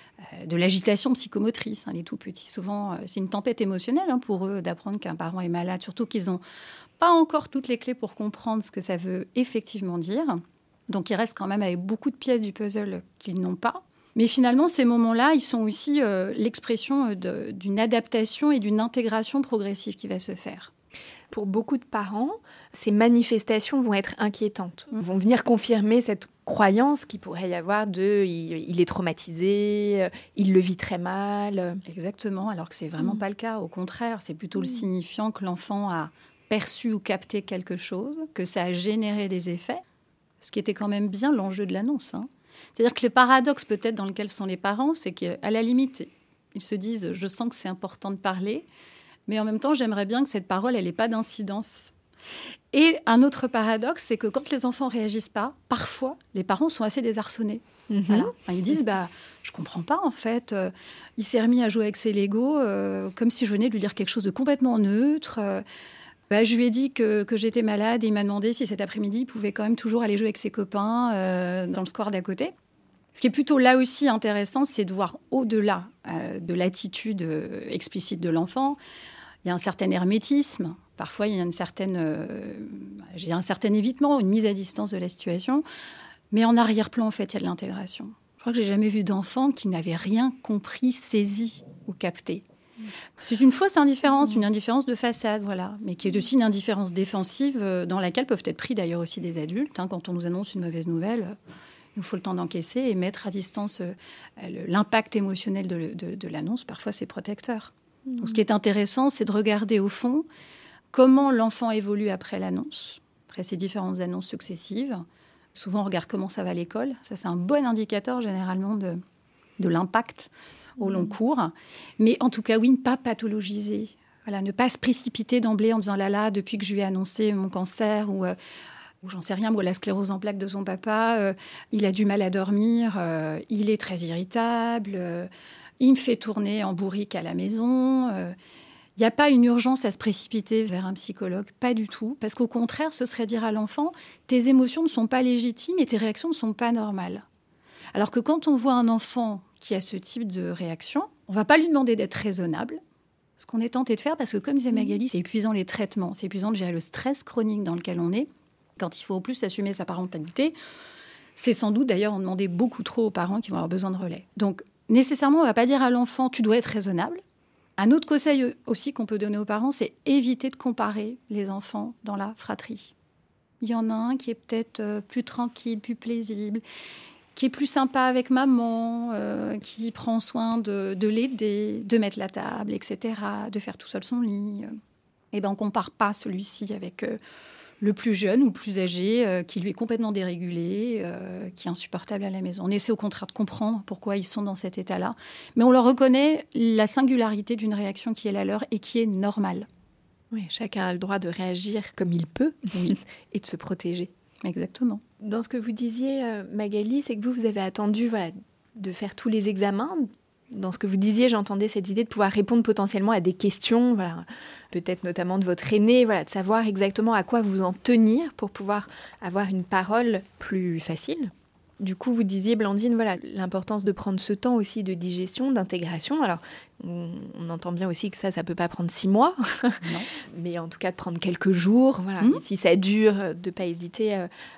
de l'agitation psychomotrice. Les tout petits, souvent, c'est une tempête émotionnelle pour eux d'apprendre qu'un parent est malade, surtout qu'ils n'ont pas encore toutes les clés pour comprendre ce que ça veut effectivement dire. Donc, ils restent quand même avec beaucoup de pièces du puzzle qu'ils n'ont pas. Mais finalement, ces moments-là, ils sont aussi l'expression d'une adaptation et d'une intégration progressive qui va se faire. Pour beaucoup de parents, ces manifestations vont être inquiétantes, vont venir confirmer cette croyance qu'il pourrait y avoir de « il est traumatisé, il le vit très mal ». Exactement, alors que c'est vraiment pas le cas. Au contraire, c'est plutôt le signifiant que l'enfant a perçu ou capté quelque chose, que ça a généré des effets, ce qui était quand même bien l'enjeu de l'annonce. C'est-à-dire que le paradoxe peut-être dans lequel sont les parents, c'est qu'à la limite, ils se disent « je sens que c'est important de parler », mais en même temps, j'aimerais bien que cette parole, elle n'ait pas d'incidence. Et un autre paradoxe, c'est que quand les enfants ne réagissent pas, parfois, les parents sont assez désarçonnés. Voilà. Ils disent, je ne comprends pas, en fait. Il s'est remis à jouer avec ses Legos comme si je venais de lui dire quelque chose de complètement neutre. Je lui ai dit que j'étais malade et il m'a demandé si cet après-midi, il pouvait quand même toujours aller jouer avec ses copains dans le square d'à côté. Ce qui est plutôt là aussi intéressant, c'est de voir au-delà de l'attitude explicite de l'enfant. Il y a un certain hermétisme, parfois il y a un certain évitement, une mise à distance de la situation. Mais en arrière-plan, en fait, il y a de l'intégration. Je crois que j'ai jamais vu d'enfant qui n'avait rien compris, saisi ou capté. C'est une fausse indifférence, une indifférence de façade, voilà, mais qui est aussi une indifférence défensive dans laquelle peuvent être pris d'ailleurs aussi des adultes. Quand on nous annonce une mauvaise nouvelle, il nous faut le temps d'encaisser et mettre à distance l'impact émotionnel de l'annonce. Parfois, c'est protecteur. Donc, ce qui est intéressant, c'est de regarder au fond comment l'enfant évolue après l'annonce, après ces différentes annonces successives. Souvent, on regarde comment ça va à l'école. Ça, c'est un bon indicateur, généralement, de l'impact au long cours. Mais en tout cas, oui, ne pas pathologiser. Voilà, ne pas se précipiter d'emblée en disant « là, depuis que je lui ai annoncé mon cancer » ou ou j'en sais rien, moi, la sclérose en plaques de son papa, il a du mal à dormir, il est très irritable, il me fait tourner en bourrique à la maison. Il n'y a pas une urgence à se précipiter vers un psychologue, pas du tout, parce qu'au contraire, ce serait dire à l'enfant, tes émotions ne sont pas légitimes et tes réactions ne sont pas normales. Alors que quand on voit un enfant qui a ce type de réaction, on ne va pas lui demander d'être raisonnable, ce qu'on est tenté de faire, parce que comme disait Magali, c'est épuisant les traitements, c'est épuisant de gérer le stress chronique dans lequel on est, quand il faut au plus assumer sa parentalité. C'est sans doute d'ailleurs en demander beaucoup trop aux parents qui vont avoir besoin de relais. Donc nécessairement, on ne va pas dire à l'enfant, tu dois être raisonnable. Un autre conseil aussi qu'on peut donner aux parents, c'est éviter de comparer les enfants dans la fratrie. Il y en a un qui est peut-être plus tranquille, plus paisible, qui est plus sympa avec maman, qui prend soin de l'aider, de mettre la table, etc., de faire tout seul son lit. Et ben on ne compare pas celui-ci avec le plus jeune ou le plus âgé, qui lui est complètement dérégulé, qui est insupportable à la maison. On essaie au contraire de comprendre pourquoi ils sont dans cet état-là, mais on leur reconnaît la singularité d'une réaction qui est la leur et qui est normale. Oui, chacun a le droit de réagir comme il peut et de se protéger. Exactement. Dans ce que vous disiez, Magali, c'est que vous avez attendu de faire tous les examens. Dans ce que vous disiez, j'entendais cette idée de pouvoir répondre potentiellement à des questions, peut-être notamment de votre aîné, de savoir exactement à quoi vous en tenir pour pouvoir avoir une parole plus facile. Du coup, vous disiez, Blandine, l'importance de prendre ce temps aussi de digestion, d'intégration. Alors, on entend bien aussi que ça peut pas prendre 6 mois, non. Mais en tout cas de prendre quelques jours. Si ça dure, de ne pas hésiter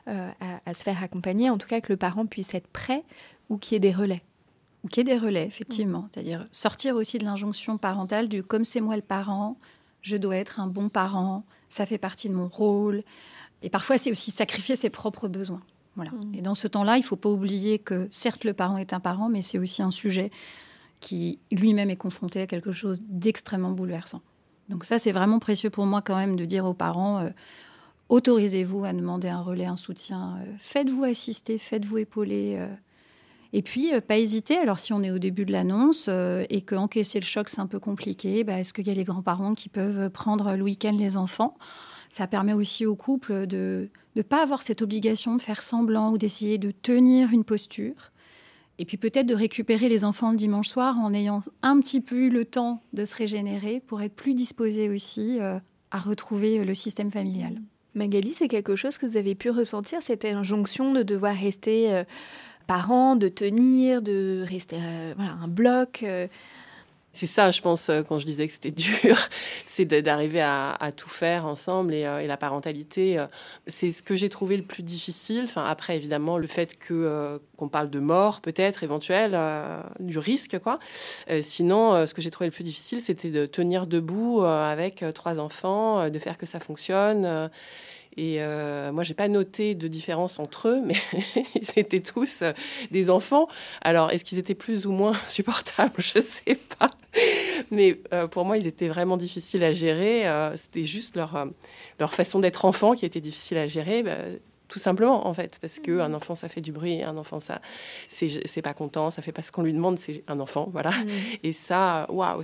à se faire accompagner, en tout cas que le parent puisse être prêt ou qu'il y ait des relais. Qu'il y ait des relais, effectivement. C'est-à-dire sortir aussi de l'injonction parentale du « comme c'est moi le parent, je dois être un bon parent, ça fait partie de mon rôle ». Et parfois, c'est aussi sacrifier ses propres besoins. Voilà. Et dans ce temps-là, il ne faut pas oublier que certes, le parent est un parent, mais c'est aussi un sujet qui lui-même est confronté à quelque chose d'extrêmement bouleversant. Donc ça, c'est vraiment précieux pour moi quand même de dire aux parents autorisez-vous à demander un relais, un soutien, faites-vous assister, faites-vous épauler. Et puis, pas hésiter. Alors, si on est au début de l'annonce et qu'encaisser le choc, c'est un peu compliqué, est-ce qu'il y a les grands-parents qui peuvent prendre le week-end les enfants ? Ça permet aussi au couple de ne pas avoir cette obligation de faire semblant ou d'essayer de tenir une posture. Et puis peut-être de récupérer les enfants le dimanche soir en ayant un petit peu eu le temps de se régénérer pour être plus disposé aussi à retrouver le système familial. Magali, c'est quelque chose que vous avez pu ressentir, cette injonction de devoir rester parent, de tenir, de rester un bloc C'est ça, je pense, quand je disais que c'était dur, c'est d'arriver à tout faire ensemble et la parentalité, c'est ce que j'ai trouvé le plus difficile. Enfin, après, évidemment, le fait qu'on parle de mort, peut-être, éventuelle, du risque, quoi. Sinon, ce que j'ai trouvé le plus difficile, c'était de tenir debout avec 3 enfants, de faire que ça fonctionne. Et moi, j'ai pas noté de différence entre eux, mais ils étaient tous des enfants. Alors, est-ce qu'ils étaient plus ou moins supportables ? Je sais pas. Mais pour moi, ils étaient vraiment difficiles à gérer. C'était juste leur façon d'être enfant qui était difficile à gérer. Tout simplement, en fait, parce qu'un enfant, ça fait du bruit, un enfant, ça, c'est pas content, ça fait pas ce qu'on lui demande, c'est un enfant, voilà. Et ça, waouh,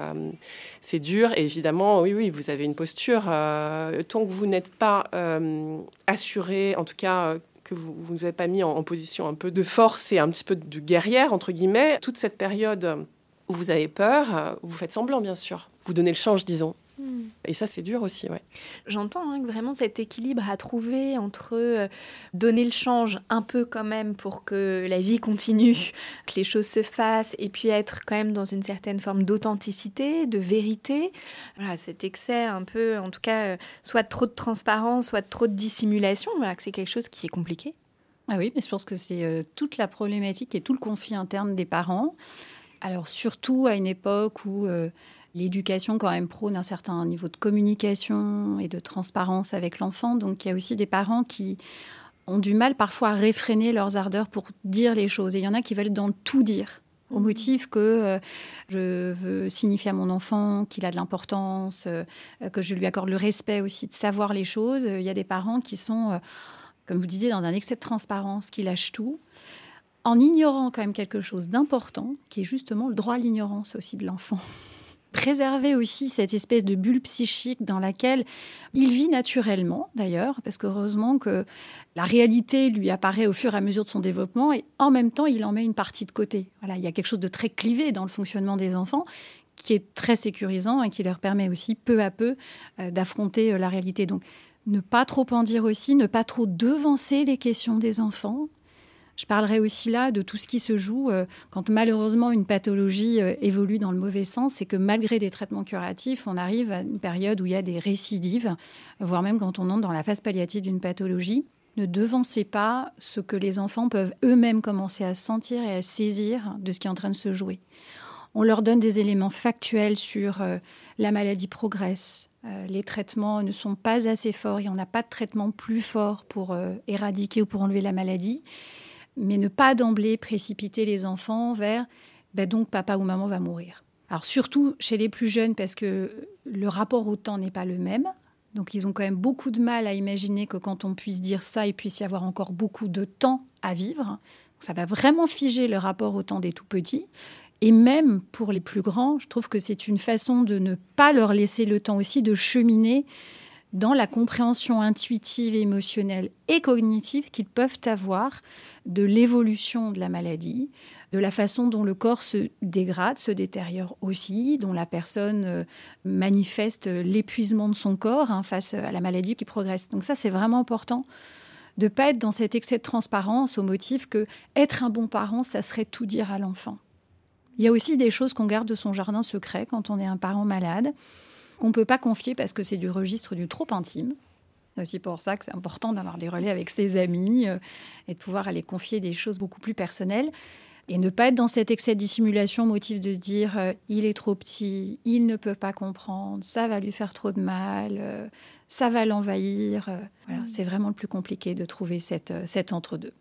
c'est dur. Et évidemment, oui, vous avez une posture. Tant que vous n'êtes pas assuré, en tout cas, que vous ne vous avez pas mis en position un peu de force et un petit peu de guerrière, entre guillemets, toute cette période où vous avez peur, vous faites semblant, bien sûr. Vous donnez le change, disons. Et ça, c'est dur aussi, ouais. J'entends que vraiment cet équilibre à trouver entre donner le change un peu quand même pour que la vie continue, que les choses se fassent, et puis être quand même dans une certaine forme d'authenticité, de vérité. Voilà, cet excès un peu, en tout cas, soit de trop de transparence, soit de trop de dissimulation, voilà, que c'est quelque chose qui est compliqué. Ah oui, mais je pense que c'est toute la problématique et tout le conflit interne des parents. Alors surtout à une époque où l'éducation quand même prône un certain niveau de communication et de transparence avec l'enfant. Donc il y a aussi des parents qui ont du mal parfois à réfréner leurs ardeurs pour dire les choses. Et il y en a qui veulent dans le tout dire, au motif que je veux signifier à mon enfant qu'il a de l'importance, que je lui accorde le respect aussi de savoir les choses. Il y a des parents qui sont, comme vous disiez, dans un excès de transparence, qui lâchent tout, en ignorant quand même quelque chose d'important, qui est justement le droit à l'ignorance aussi de l'enfant. préserver aussi cette espèce de bulle psychique dans laquelle il vit naturellement, d'ailleurs, parce qu'heureusement que la réalité lui apparaît au fur et à mesure de son développement et en même temps, il en met une partie de côté. Voilà, il y a quelque chose de très clivé dans le fonctionnement des enfants qui est très sécurisant et qui leur permet aussi peu à peu d'affronter la réalité. Donc, ne pas trop en dire aussi, ne pas trop devancer les questions des enfants. Je parlerai aussi là de tout ce qui se joue quand malheureusement une pathologie évolue dans le mauvais sens, c'est que malgré des traitements curatifs, on arrive à une période où il y a des récidives, voire même quand on entre dans la phase palliative d'une pathologie. Ne devancez pas ce que les enfants peuvent eux-mêmes commencer à sentir et à saisir de ce qui est en train de se jouer. On leur donne des éléments factuels sur la maladie progresse. Les traitements ne sont pas assez forts, il n'y en a pas de traitement plus fort pour éradiquer ou pour enlever la maladie. Mais ne pas d'emblée précipiter les enfants vers donc papa ou maman va mourir. Alors surtout chez les plus jeunes parce que le rapport au temps n'est pas le même. Donc ils ont quand même beaucoup de mal à imaginer que quand on puisse dire ça, il puisse y avoir encore beaucoup de temps à vivre. Ça va vraiment figer le rapport au temps des tout petits. Et même pour les plus grands, je trouve que c'est une façon de ne pas leur laisser le temps aussi de cheminer dans la compréhension intuitive, émotionnelle et cognitive qu'ils peuvent avoir de l'évolution de la maladie, de la façon dont le corps se dégrade, se détériore aussi, dont la personne manifeste l'épuisement de son corps face à la maladie qui progresse. Donc ça, c'est vraiment important de ne pas être dans cet excès de transparence au motif que être un bon parent, ça serait tout dire à l'enfant. Il y a aussi des choses qu'on garde de son jardin secret quand on est un parent malade, qu'on ne peut pas confier parce que c'est du registre du trop intime. C'est aussi pour ça que c'est important d'avoir des relais avec ses amis et de pouvoir aller confier des choses beaucoup plus personnelles. Et ne pas être dans cet excès de dissimulation au motif de se dire il est trop petit, il ne peut pas comprendre, ça va lui faire trop de mal, ça va l'envahir. Voilà, c'est vraiment le plus compliqué de trouver cet entre-deux.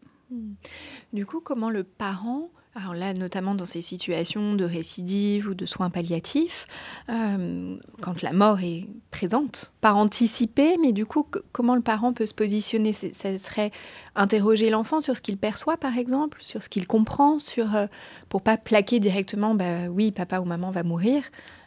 Du coup, comment le parent... Alors là, notamment dans ces situations de récidive ou de soins palliatifs, quand la mort est présente, par anticiper, mais du coup, comment le parent peut se positionner ? Ça serait interroger l'enfant sur ce qu'il perçoit, par exemple, sur ce qu'il comprend, pour pas plaquer directement, oui, papa ou maman va mourir,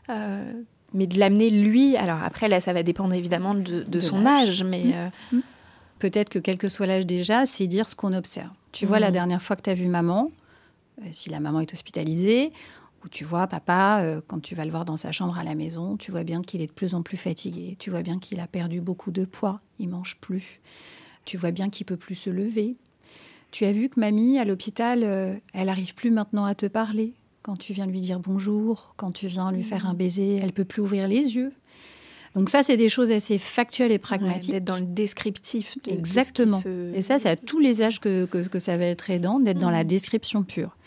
mais de l'amener lui. Alors après, là, ça va dépendre évidemment de son âge, mais... Peut-être que quel que soit l'âge déjà, c'est dire ce qu'on observe. Tu vois, la dernière fois que tu as vu maman, si la maman est hospitalisée, ou tu vois papa, quand tu vas le voir dans sa chambre à la maison, tu vois bien qu'il est de plus en plus fatigué, tu vois bien qu'il a perdu beaucoup de poids, il mange plus, tu vois bien qu'il peut plus se lever. Tu as vu que mamie, à l'hôpital, elle n'arrive plus maintenant à te parler. Quand tu viens lui dire bonjour, quand tu viens lui faire un baiser, elle ne peut plus ouvrir les yeux. Donc ça, c'est des choses assez factuelles et pragmatiques. D'être dans le descriptif. Exactement. Et ça, c'est à tous les âges que ça va être aidant, d'être dans la description pure.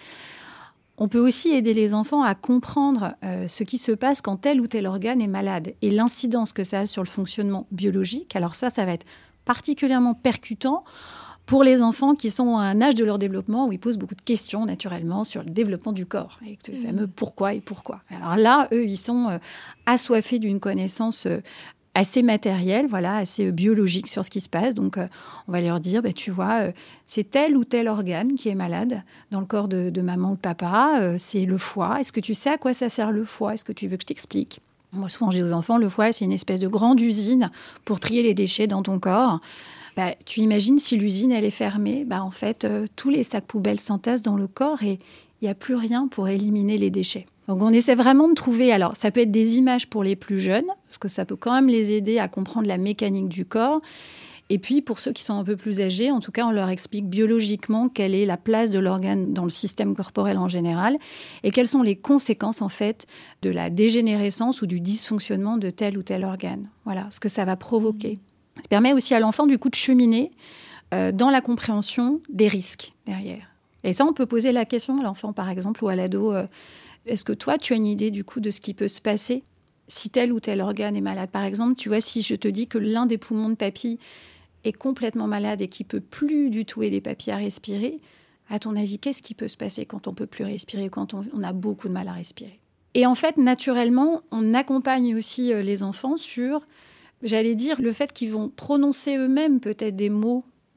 On peut aussi aider les enfants à comprendre ce qui se passe quand tel ou tel organe est malade et l'incidence que ça a sur le fonctionnement biologique. Alors ça va être particulièrement percutant pour les enfants qui sont à un âge de leur développement où ils posent beaucoup de questions, naturellement, sur le développement du corps, avec le fameux pourquoi et pourquoi. Alors là, eux, ils sont assoiffés d'une connaissance assez matérielle, assez biologique sur ce qui se passe. Donc, on va leur dire, tu vois, c'est tel ou tel organe qui est malade dans le corps de maman ou de papa. C'est le foie. Est-ce que tu sais à quoi ça sert le foie ? Est-ce que tu veux que je t'explique ? Moi, souvent, j'ai aux enfants, le foie, c'est une espèce de grande usine pour trier les déchets dans ton corps. Tu imagines si l'usine, elle est fermée, en fait, tous les sacs poubelles s'entassent dans le corps et il n'y a plus rien pour éliminer les déchets. Donc, on essaie vraiment de trouver... Alors, ça peut être des images pour les plus jeunes, parce que ça peut quand même les aider à comprendre la mécanique du corps. Et puis, pour ceux qui sont un peu plus âgés, en tout cas, on leur explique biologiquement quelle est la place de l'organe dans le système corporel en général et quelles sont les conséquences, en fait, de la dégénérescence ou du dysfonctionnement de tel ou tel organe. Voilà, ce que ça va provoquer. Ça permet aussi à l'enfant, du coup, de cheminer dans la compréhension des risques derrière. Et ça, on peut poser la question à l'enfant, par exemple, ou à l'ado. Est-ce que toi, tu as une idée, du coup, de ce qui peut se passer si tel ou tel organe est malade ? Par exemple, tu vois, si je te dis que l'un des poumons de papy est complètement malade et qui ne peut plus du tout aider papy à respirer, à ton avis, qu'est-ce qui peut se passer quand on ne peut plus respirer, quand on a beaucoup de mal à respirer ? Et en fait, naturellement, on accompagne aussi les enfants sur... J'allais dire le fait qu'ils vont prononcer eux-mêmes peut-être des mots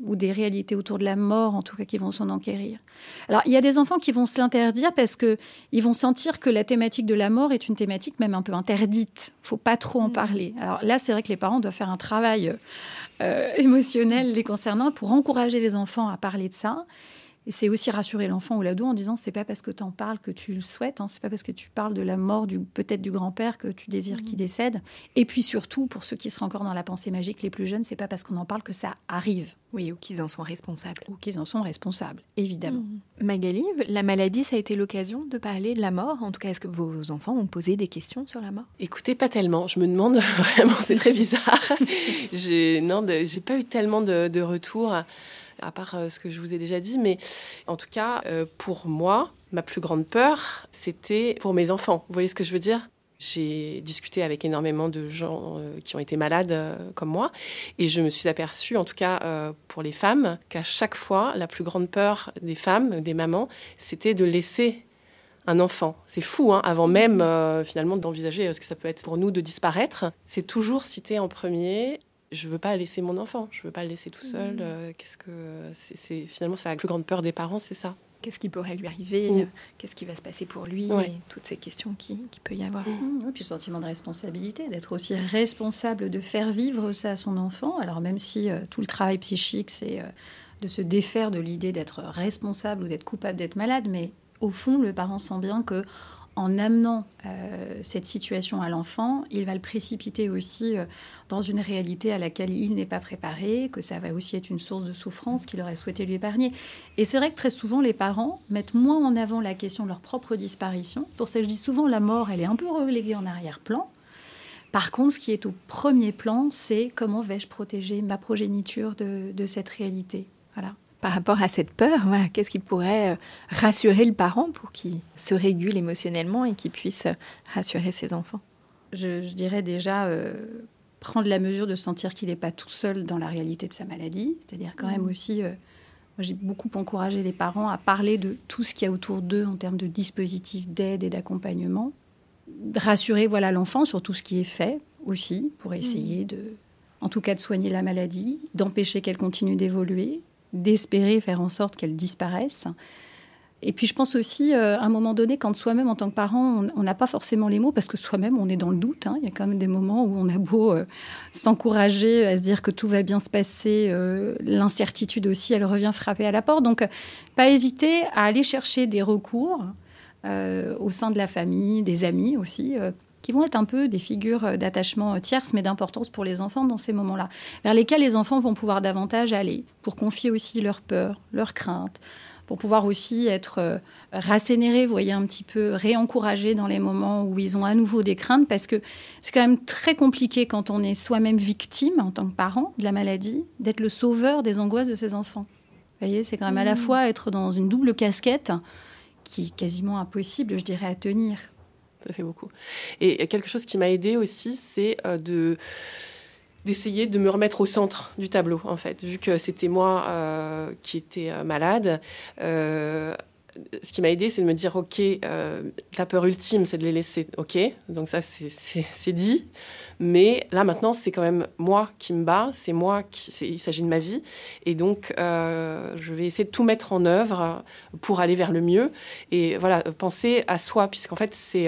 ou des réalités autour de la mort, en tout cas, qui vont s'en enquérir. Alors, il y a des enfants qui vont se l'interdire parce qu'ils vont sentir que la thématique de la mort est une thématique même un peu interdite. Il ne faut pas trop en parler. Alors là, c'est vrai que les parents doivent faire un travail émotionnel les concernant pour encourager les enfants à parler de ça. Et c'est aussi rassurer l'enfant ou l'ado en disant c'est pas parce que tu en parles que tu le souhaites, c'est pas parce que tu parles de la mort peut-être du grand-père que tu désires qu'il décède. Et puis surtout, pour ceux qui seraient encore dans la pensée magique, les plus jeunes, c'est pas parce qu'on en parle que ça arrive. Oui, ou qu'ils en sont responsables. Ou qu'ils en sont responsables, évidemment. Magali, la maladie, ça a été l'occasion de parler de la mort. En tout cas, est-ce que vos enfants ont posé des questions sur la mort ? Écoutez, pas tellement. Je me demande vraiment, c'est très bizarre. J'ai pas eu tellement de retours. À part ce que je vous ai déjà dit, mais en tout cas, pour moi, ma plus grande peur, c'était pour mes enfants. Vous voyez ce que je veux dire ? J'ai discuté avec énormément de gens qui ont été malades comme moi, et je me suis aperçue, en tout cas pour les femmes, qu'à chaque fois, la plus grande peur des femmes, des mamans, c'était de laisser un enfant. C'est fou, avant même finalement d'envisager ce que ça peut être pour nous de disparaître. C'est toujours cité en premier. Je veux pas laisser mon enfant, je veux pas le laisser tout seul. Finalement, c'est la plus grande peur des parents, c'est ça. Qu'est-ce qui pourrait lui arriver ? Qu'est-ce qui va se passer pour lui ? Et toutes ces questions qui peut y avoir. Et puis le sentiment de responsabilité, d'être aussi responsable de faire vivre ça à son enfant. Alors même si tout le travail psychique, c'est de se défaire de l'idée d'être responsable ou d'être coupable d'être malade, mais au fond, le parent sent bien que en amenant cette situation à l'enfant, il va le précipiter aussi dans une réalité à laquelle il n'est pas préparé, que ça va aussi être une source de souffrance qu'il aurait souhaité lui épargner. Et c'est vrai que très souvent, les parents mettent moins en avant la question de leur propre disparition. Pour ça, je dis souvent, la mort, elle est un peu reléguée en arrière-plan. Par contre, ce qui est au premier plan, c'est comment vais-je protéger ma progéniture de cette réalité. Voilà. Par rapport à cette peur, qu'est-ce qui pourrait rassurer le parent pour qu'il se régule émotionnellement et qu'il puisse rassurer ses enfants ? Je dirais déjà prendre la mesure de sentir qu'il n'est pas tout seul dans la réalité de sa maladie. C'est-à-dire quand même aussi, moi j'ai beaucoup encouragé les parents à parler de tout ce qu'il y a autour d'eux en termes de dispositifs d'aide et d'accompagnement. De rassurer l'enfant sur tout ce qui est fait aussi pour essayer en tout cas de soigner la maladie, d'empêcher qu'elle continue d'évoluer, d'espérer faire en sorte qu'elle disparaisse. Et puis je pense aussi, à un moment donné, quand soi-même, en tant que parent, on n'a pas forcément les mots, parce que soi-même, on est dans le doute. Il y a quand même des moments où on a beau s'encourager à se dire que tout va bien se passer. L'incertitude aussi, elle revient frapper à la porte. Donc, pas hésiter à aller chercher des recours au sein de la famille, des amis aussi, qui vont être un peu des figures d'attachement tierces, mais d'importance pour les enfants dans ces moments-là, vers lesquels les enfants vont pouvoir davantage aller, pour confier aussi leurs peurs, leurs craintes, pour pouvoir aussi être rassénérés, vous voyez, un petit peu réencouragés dans les moments où ils ont à nouveau des craintes, parce que c'est quand même très compliqué quand on est soi-même victime, en tant que parent, de la maladie, d'être le sauveur des angoisses de ses enfants. Vous voyez, c'est quand même à la fois être dans une double casquette qui est quasiment impossible, je dirais, à tenir. Ça fait beaucoup. Et quelque chose qui m'a aidée aussi, c'est d'essayer de me remettre au centre du tableau, en fait. Vu que c'était moi qui étais malade, ce qui m'a aidée, c'est de me dire, OK, la peur ultime, c'est de les laisser, OK, donc ça, c'est dit. Mais là, maintenant, c'est quand même moi qui me bats, il s'agit de ma vie. Et donc, je vais essayer de tout mettre en œuvre pour aller vers le mieux. Et voilà, penser à soi, puisqu'en fait, c'est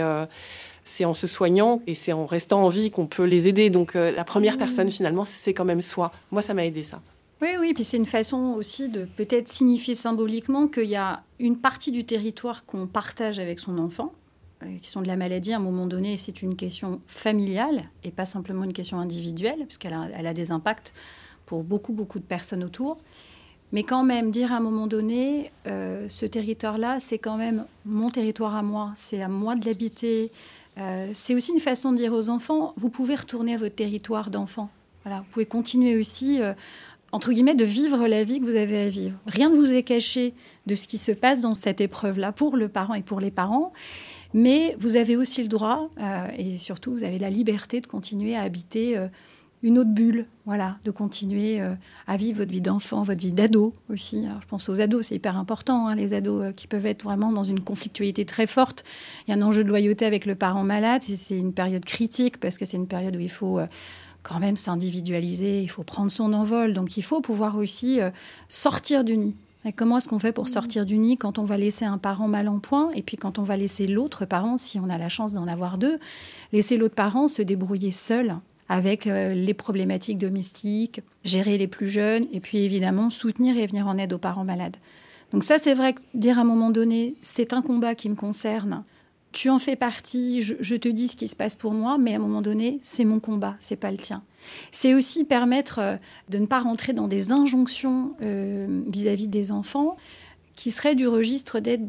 en se soignant et c'est en restant en vie qu'on peut les aider. Donc, la première personne, finalement, c'est quand même soi. Moi, ça m'a aidé, ça. Oui, puis c'est une façon aussi de peut-être signifier symboliquement qu'il y a une partie du territoire qu'on partage avec son enfant, qui sont de la maladie. À un moment donné, c'est une question familiale et pas simplement une question individuelle, parce qu'elle a des impacts pour beaucoup de personnes autour. Mais quand même, dire à un moment donné, ce territoire-là, c'est quand même mon territoire à moi, c'est à moi de l'habiter. C'est aussi une façon de dire aux enfants, vous pouvez retourner à votre territoire d'enfant. Voilà, vous pouvez continuer aussi, entre guillemets, de vivre la vie que vous avez à vivre. Rien ne vous est caché de ce qui se passe dans cette épreuve-là pour le parent et pour les parents. Mais vous avez aussi le droit, et surtout, vous avez la liberté de continuer à habiter une autre bulle, voilà, de continuer à vivre votre vie d'enfant, votre vie d'ado aussi. Alors, je pense aux ados, c'est hyper important, les ados qui peuvent être vraiment dans une conflictualité très forte. Il y a un enjeu de loyauté avec le parent malade, et c'est une période critique, parce que c'est une période où il faut quand même s'individualiser, il faut prendre son envol. Donc, il faut pouvoir aussi sortir du nid. Et comment est-ce qu'on fait pour sortir du nid quand on va laisser un parent mal en point et puis quand on va laisser l'autre parent, si on a la chance d'en avoir deux, laisser l'autre parent se débrouiller seul avec les problématiques domestiques, gérer les plus jeunes et puis évidemment soutenir et venir en aide aux parents malades. Donc ça, c'est vrai que dire à un moment donné, c'est un combat qui me concerne, tu en fais partie, je te dis ce qui se passe pour moi, mais à un moment donné, c'est mon combat, c'est pas le tien. C'est aussi permettre de ne pas rentrer dans des injonctions vis-à-vis des enfants qui seraient du registre d'être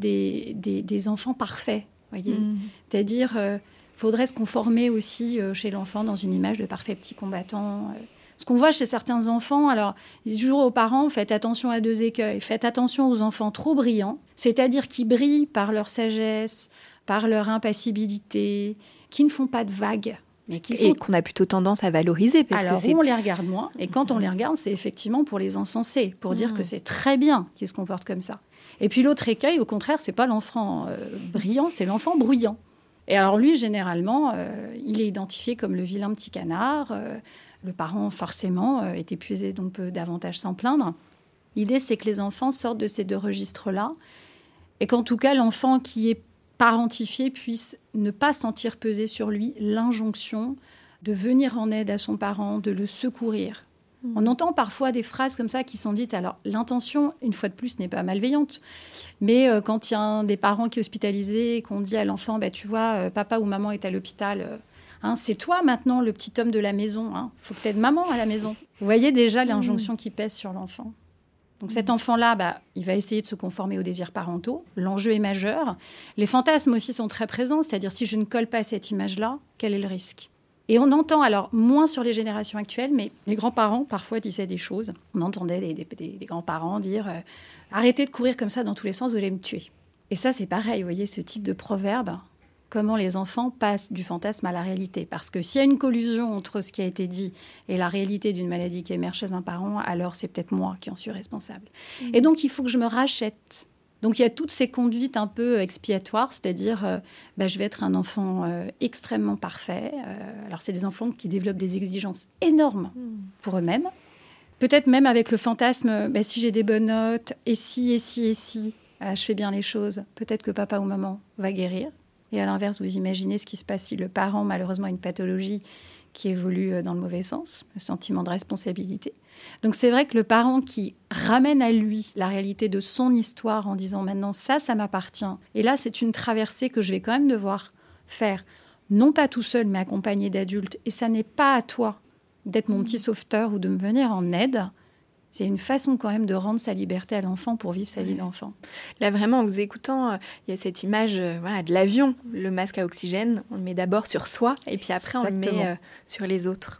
des enfants parfaits, voyez. C'est-à-dire, faudrait se conformer aussi chez l'enfant dans une image de parfait petit combattant. Ce qu'on voit chez certains enfants, alors, je dis toujours aux parents, faites attention à 2 écueils. Faites attention aux enfants trop brillants, c'est-à-dire qui brillent par leur sagesse, par leur impassibilité, qui ne font pas de vagues. Mais et qu'on a plutôt tendance à valoriser. Alors, on les regarde moins. Et quand on les regarde, c'est effectivement pour les encenser, pour dire que c'est très bien qu'ils se comportent comme ça. Et puis l'autre écueil, au contraire, c'est pas l'enfant brillant, c'est l'enfant bruyant. Et alors lui, généralement, il est identifié comme le vilain petit canard. Le parent, forcément, est épuisé, donc peut davantage s'en plaindre. L'idée, c'est que les enfants sortent de ces 2 registres-là. Et qu'en tout cas, l'enfant qui est parentifié puisse ne pas sentir peser sur lui l'injonction de venir en aide à son parent, de le secourir. On entend parfois des phrases comme ça qui sont dites. Alors, l'intention, une fois de plus, n'est pas malveillante. Mais quand il y a un des parents qui est hospitalisé et qu'on dit à l'enfant, tu vois, papa ou maman est à l'hôpital, c'est toi maintenant le petit homme de la maison. Faut que tu aides maman à la maison. Vous voyez déjà l'injonction qui pèse sur l'enfant. Donc cet enfant-là, il va essayer de se conformer aux désirs parentaux. L'enjeu est majeur. Les fantasmes aussi sont très présents. C'est-à-dire, si je ne colle pas à cette image-là, quel est le risque ? Et on entend, alors, moins sur les générations actuelles, mais les grands-parents, parfois, disaient des choses. On entendait des grands-parents dire « Arrêtez de courir comme ça dans tous les sens, vous allez me tuer ». Et ça, c'est pareil, vous voyez, ce type de proverbe, comment les enfants passent du fantasme à la réalité. Parce que s'il y a une collusion entre ce qui a été dit et la réalité d'une maladie qui émerge chez un parent, alors c'est peut-être moi qui en suis responsable. Et donc, il faut que je me rachète. Donc, il y a toutes ces conduites un peu expiatoires, c'est-à-dire, je vais être un enfant extrêmement parfait. Alors, c'est des enfants qui développent des exigences énormes pour eux-mêmes. Peut-être même avec le fantasme, si j'ai des bonnes notes, et si, je fais bien les choses, peut-être que papa ou maman va guérir. Et à l'inverse, vous imaginez ce qui se passe si le parent, malheureusement, a une pathologie qui évolue dans le mauvais sens, le sentiment de responsabilité. Donc c'est vrai que le parent qui ramène à lui la réalité de son histoire en disant maintenant ça m'appartient. Et là, c'est une traversée que je vais quand même devoir faire, non pas tout seul, mais accompagné d'adultes. Et ça n'est pas à toi d'être mon petit sauveteur ou de me venir en aide. C'est une façon quand même de rendre sa liberté à l'enfant pour vivre sa vie d'enfant. Là, vraiment, en vous écoutant, il y a cette image de l'avion, le masque à oxygène. On le met d'abord sur soi et puis après, exactement, on le met sur les autres.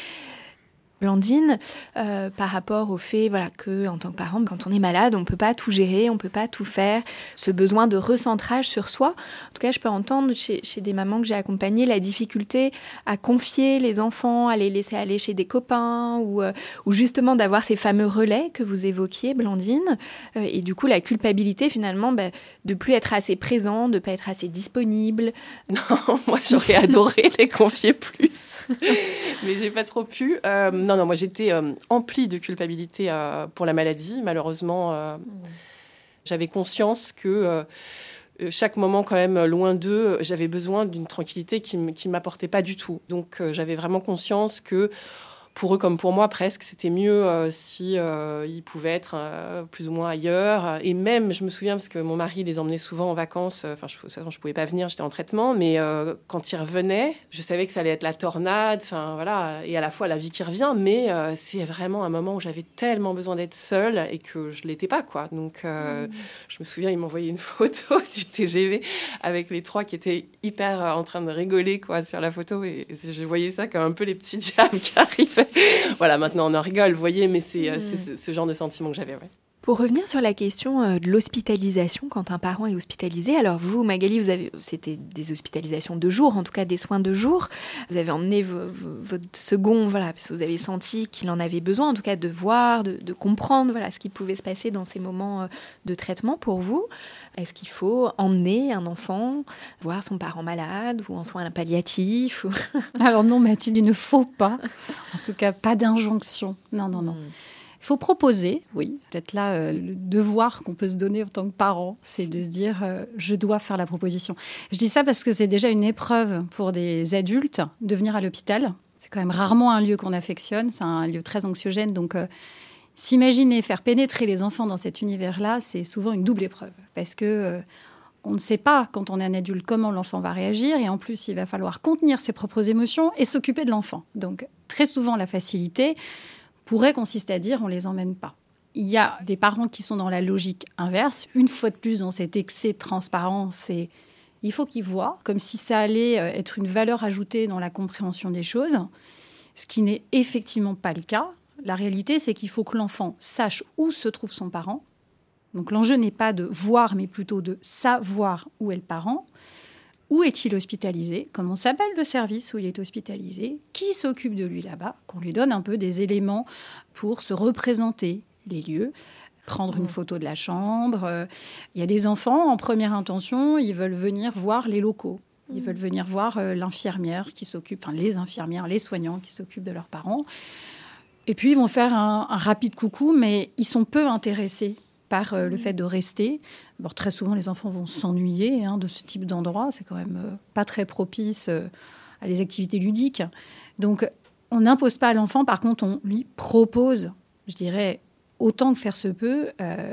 Blandine, par rapport au fait que en tant que parent, quand on est malade, on ne peut pas tout gérer, on ne peut pas tout faire. Ce besoin de recentrage sur soi. En tout cas, je peux entendre chez des mamans que j'ai accompagnées la difficulté à confier les enfants, à les laisser aller chez des copains ou justement d'avoir ces fameux relais que vous évoquiez, Blandine. Et du coup, la culpabilité finalement de plus être assez présent, de ne pas être assez disponible. Non, moi j'aurais adoré les confier plus. Mais j'ai pas trop pu. Non, moi j'étais emplie de culpabilité pour la maladie. Malheureusement, j'avais conscience que chaque moment quand même loin d'eux, j'avais besoin d'une tranquillité qui m'apportait pas du tout. Donc j'avais vraiment conscience que pour eux comme pour moi presque, c'était mieux si ils pouvaient être plus ou moins ailleurs. Et même, je me souviens, parce que mon mari les emmenait souvent en vacances, de toute façon, je pouvais pas venir, j'étais en traitement, mais quand ils revenaient, je savais que ça allait être la tornade, et à la fois la vie qui revient, mais c'est vraiment un moment où j'avais tellement besoin d'être seule et que je l'étais pas, quoi. Donc, je me souviens, ils m'envoyaient une photo du TGV avec les 3 qui étaient hyper en train de rigoler, quoi, sur la photo, et je voyais ça comme un peu les petits diables qui arrivaient. Voilà, maintenant on en rigole, vous voyez, mais c'est ce genre de sentiment que j'avais, ouais. Pour revenir sur la question de l'hospitalisation, quand un parent est hospitalisé, alors vous, Magali, c'était des hospitalisations de jour, en tout cas des soins de jour. Vous avez emmené votre second, parce que vous avez senti qu'il en avait besoin, en tout cas de voir, de comprendre ce qui pouvait se passer dans ces moments de traitement pour vous. Est-ce qu'il faut emmener un enfant voir son parent malade ou en soins palliatifs Alors non, Mathilde, il ne faut pas. En tout cas, pas d'injonction. Non. Il faut proposer, oui. Peut-être là, le devoir qu'on peut se donner en tant que parent, c'est de se dire je dois faire la proposition. Je dis ça parce que c'est déjà une épreuve pour des adultes de venir à l'hôpital. C'est quand même rarement un lieu qu'on affectionne. C'est un lieu très anxiogène. Donc, s'imaginer faire pénétrer les enfants dans cet univers-là, c'est souvent une double épreuve. Parce que on ne sait pas, quand on est un adulte, comment l'enfant va réagir. Et en plus, il va falloir contenir ses propres émotions et s'occuper de l'enfant. Donc, très souvent, la facilité pourrait consister à dire on ne les emmène pas. Il y a des parents qui sont dans la logique inverse. Une fois de plus, dans cet excès de transparence, il faut qu'ils voient, comme si ça allait être une valeur ajoutée dans la compréhension des choses, ce qui n'est effectivement pas le cas. La réalité, c'est qu'il faut que l'enfant sache où se trouve son parent. Donc l'enjeu n'est pas de voir, mais plutôt de savoir où est le parent. Où est-il hospitalisé? Comment s'appelle le service où il est hospitalisé? Qui s'occupe de lui là-bas? Qu'on lui donne un peu des éléments pour se représenter les lieux, prendre une photo de la chambre. Il y a des enfants, en première intention, ils veulent venir voir les locaux. Ils veulent venir voir l'infirmière qui s'occupe, les infirmières, les soignants qui s'occupent de leurs parents. Et puis, ils vont faire un rapide coucou, mais ils sont peu intéressés par le fait de rester. Bon, très souvent, les enfants vont s'ennuyer de ce type d'endroit. C'est quand même pas très propice à des activités ludiques. Donc, on n'impose pas à l'enfant. Par contre, on lui propose, je dirais, autant que faire se peut.